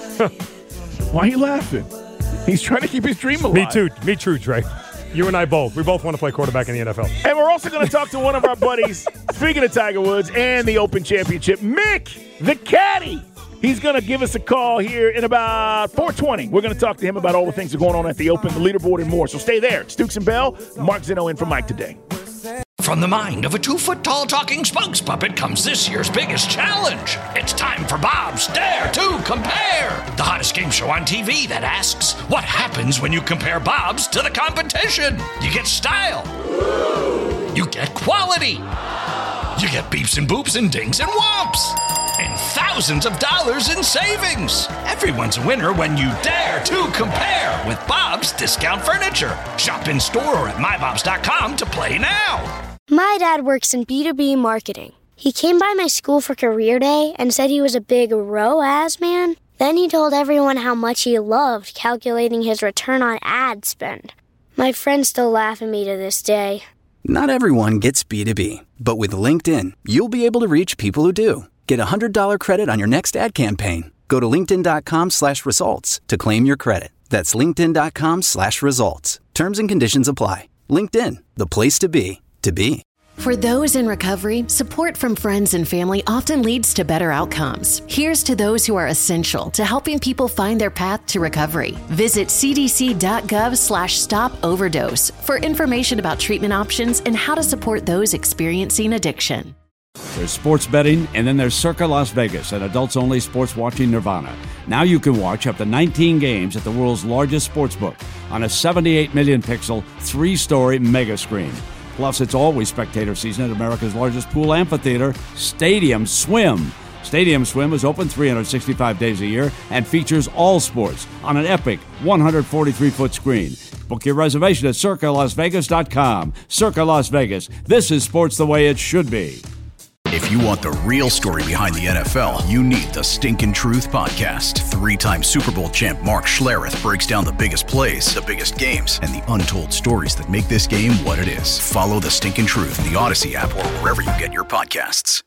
Why are you laughing? He's trying to keep his dream alive. Me too. Me too, Trey. You and I both. We both want to play quarterback in the N F L. And we're also going to talk to one of our buddies, speaking of Tiger Woods and the Open Championship, Mick, the caddy. He's going to give us a call here in about four twenty. We're going to talk to him about all the things that are going on at the Open, the leaderboard, and more. So stay there. It's Dukes and Bell. Mark Zeno in for Mike today. From the mind of a two-foot-tall talking spokes puppet comes this year's biggest challenge. It's time for Bob's Dare to Compare, the hottest game show on T V that asks, what happens when you compare Bobs to the competition? You get style. You get quality. You get beeps and boops and dings and whomps. And thousands of dollars in savings. Everyone's a winner when you dare to compare with Bob's Discount Furniture. Shop in store or at my bobs dot com to play now. My dad works in B two B marketing. He came by my school for career day and said he was a big R O A S man. Then he told everyone how much he loved calculating his return on ad spend. My friends still laugh at me to this day. Not everyone gets B two B, but with LinkedIn, you'll be able to reach people who do. Get a one hundred dollars credit on your next ad campaign. Go to linkedin.com slash results to claim your credit. That's linkedin.com slash results. Terms and conditions apply. LinkedIn, the place to be, to be. For those in recovery, support from friends and family often leads to better outcomes. Here's to those who are essential to helping people find their path to recovery. Visit cdc.gov slash stop overdose for information about treatment options and how to support those experiencing addiction. There's sports betting, and then there's Circa Las Vegas, an adults-only sports watching nirvana. Now you can watch up to nineteen games at the world's largest sportsbook on a seventy-eight million pixel, three-story mega screen. Plus, it's always spectator season at America's largest pool amphitheater, Stadium Swim. Stadium Swim is open three hundred sixty-five days a year and features all sports on an epic one hundred forty-three foot screen. Book your reservation at circa las vegas dot com. Circa Las Vegas. This is sports the way it should be. If you want the real story behind the N F L, you need the Stinkin' Truth Podcast. Three-time Super Bowl champ Mark Schlereth breaks down the biggest plays, the biggest games, and the untold stories that make this game what it is. Follow the Stinkin' Truth in the Odyssey app or wherever you get your podcasts.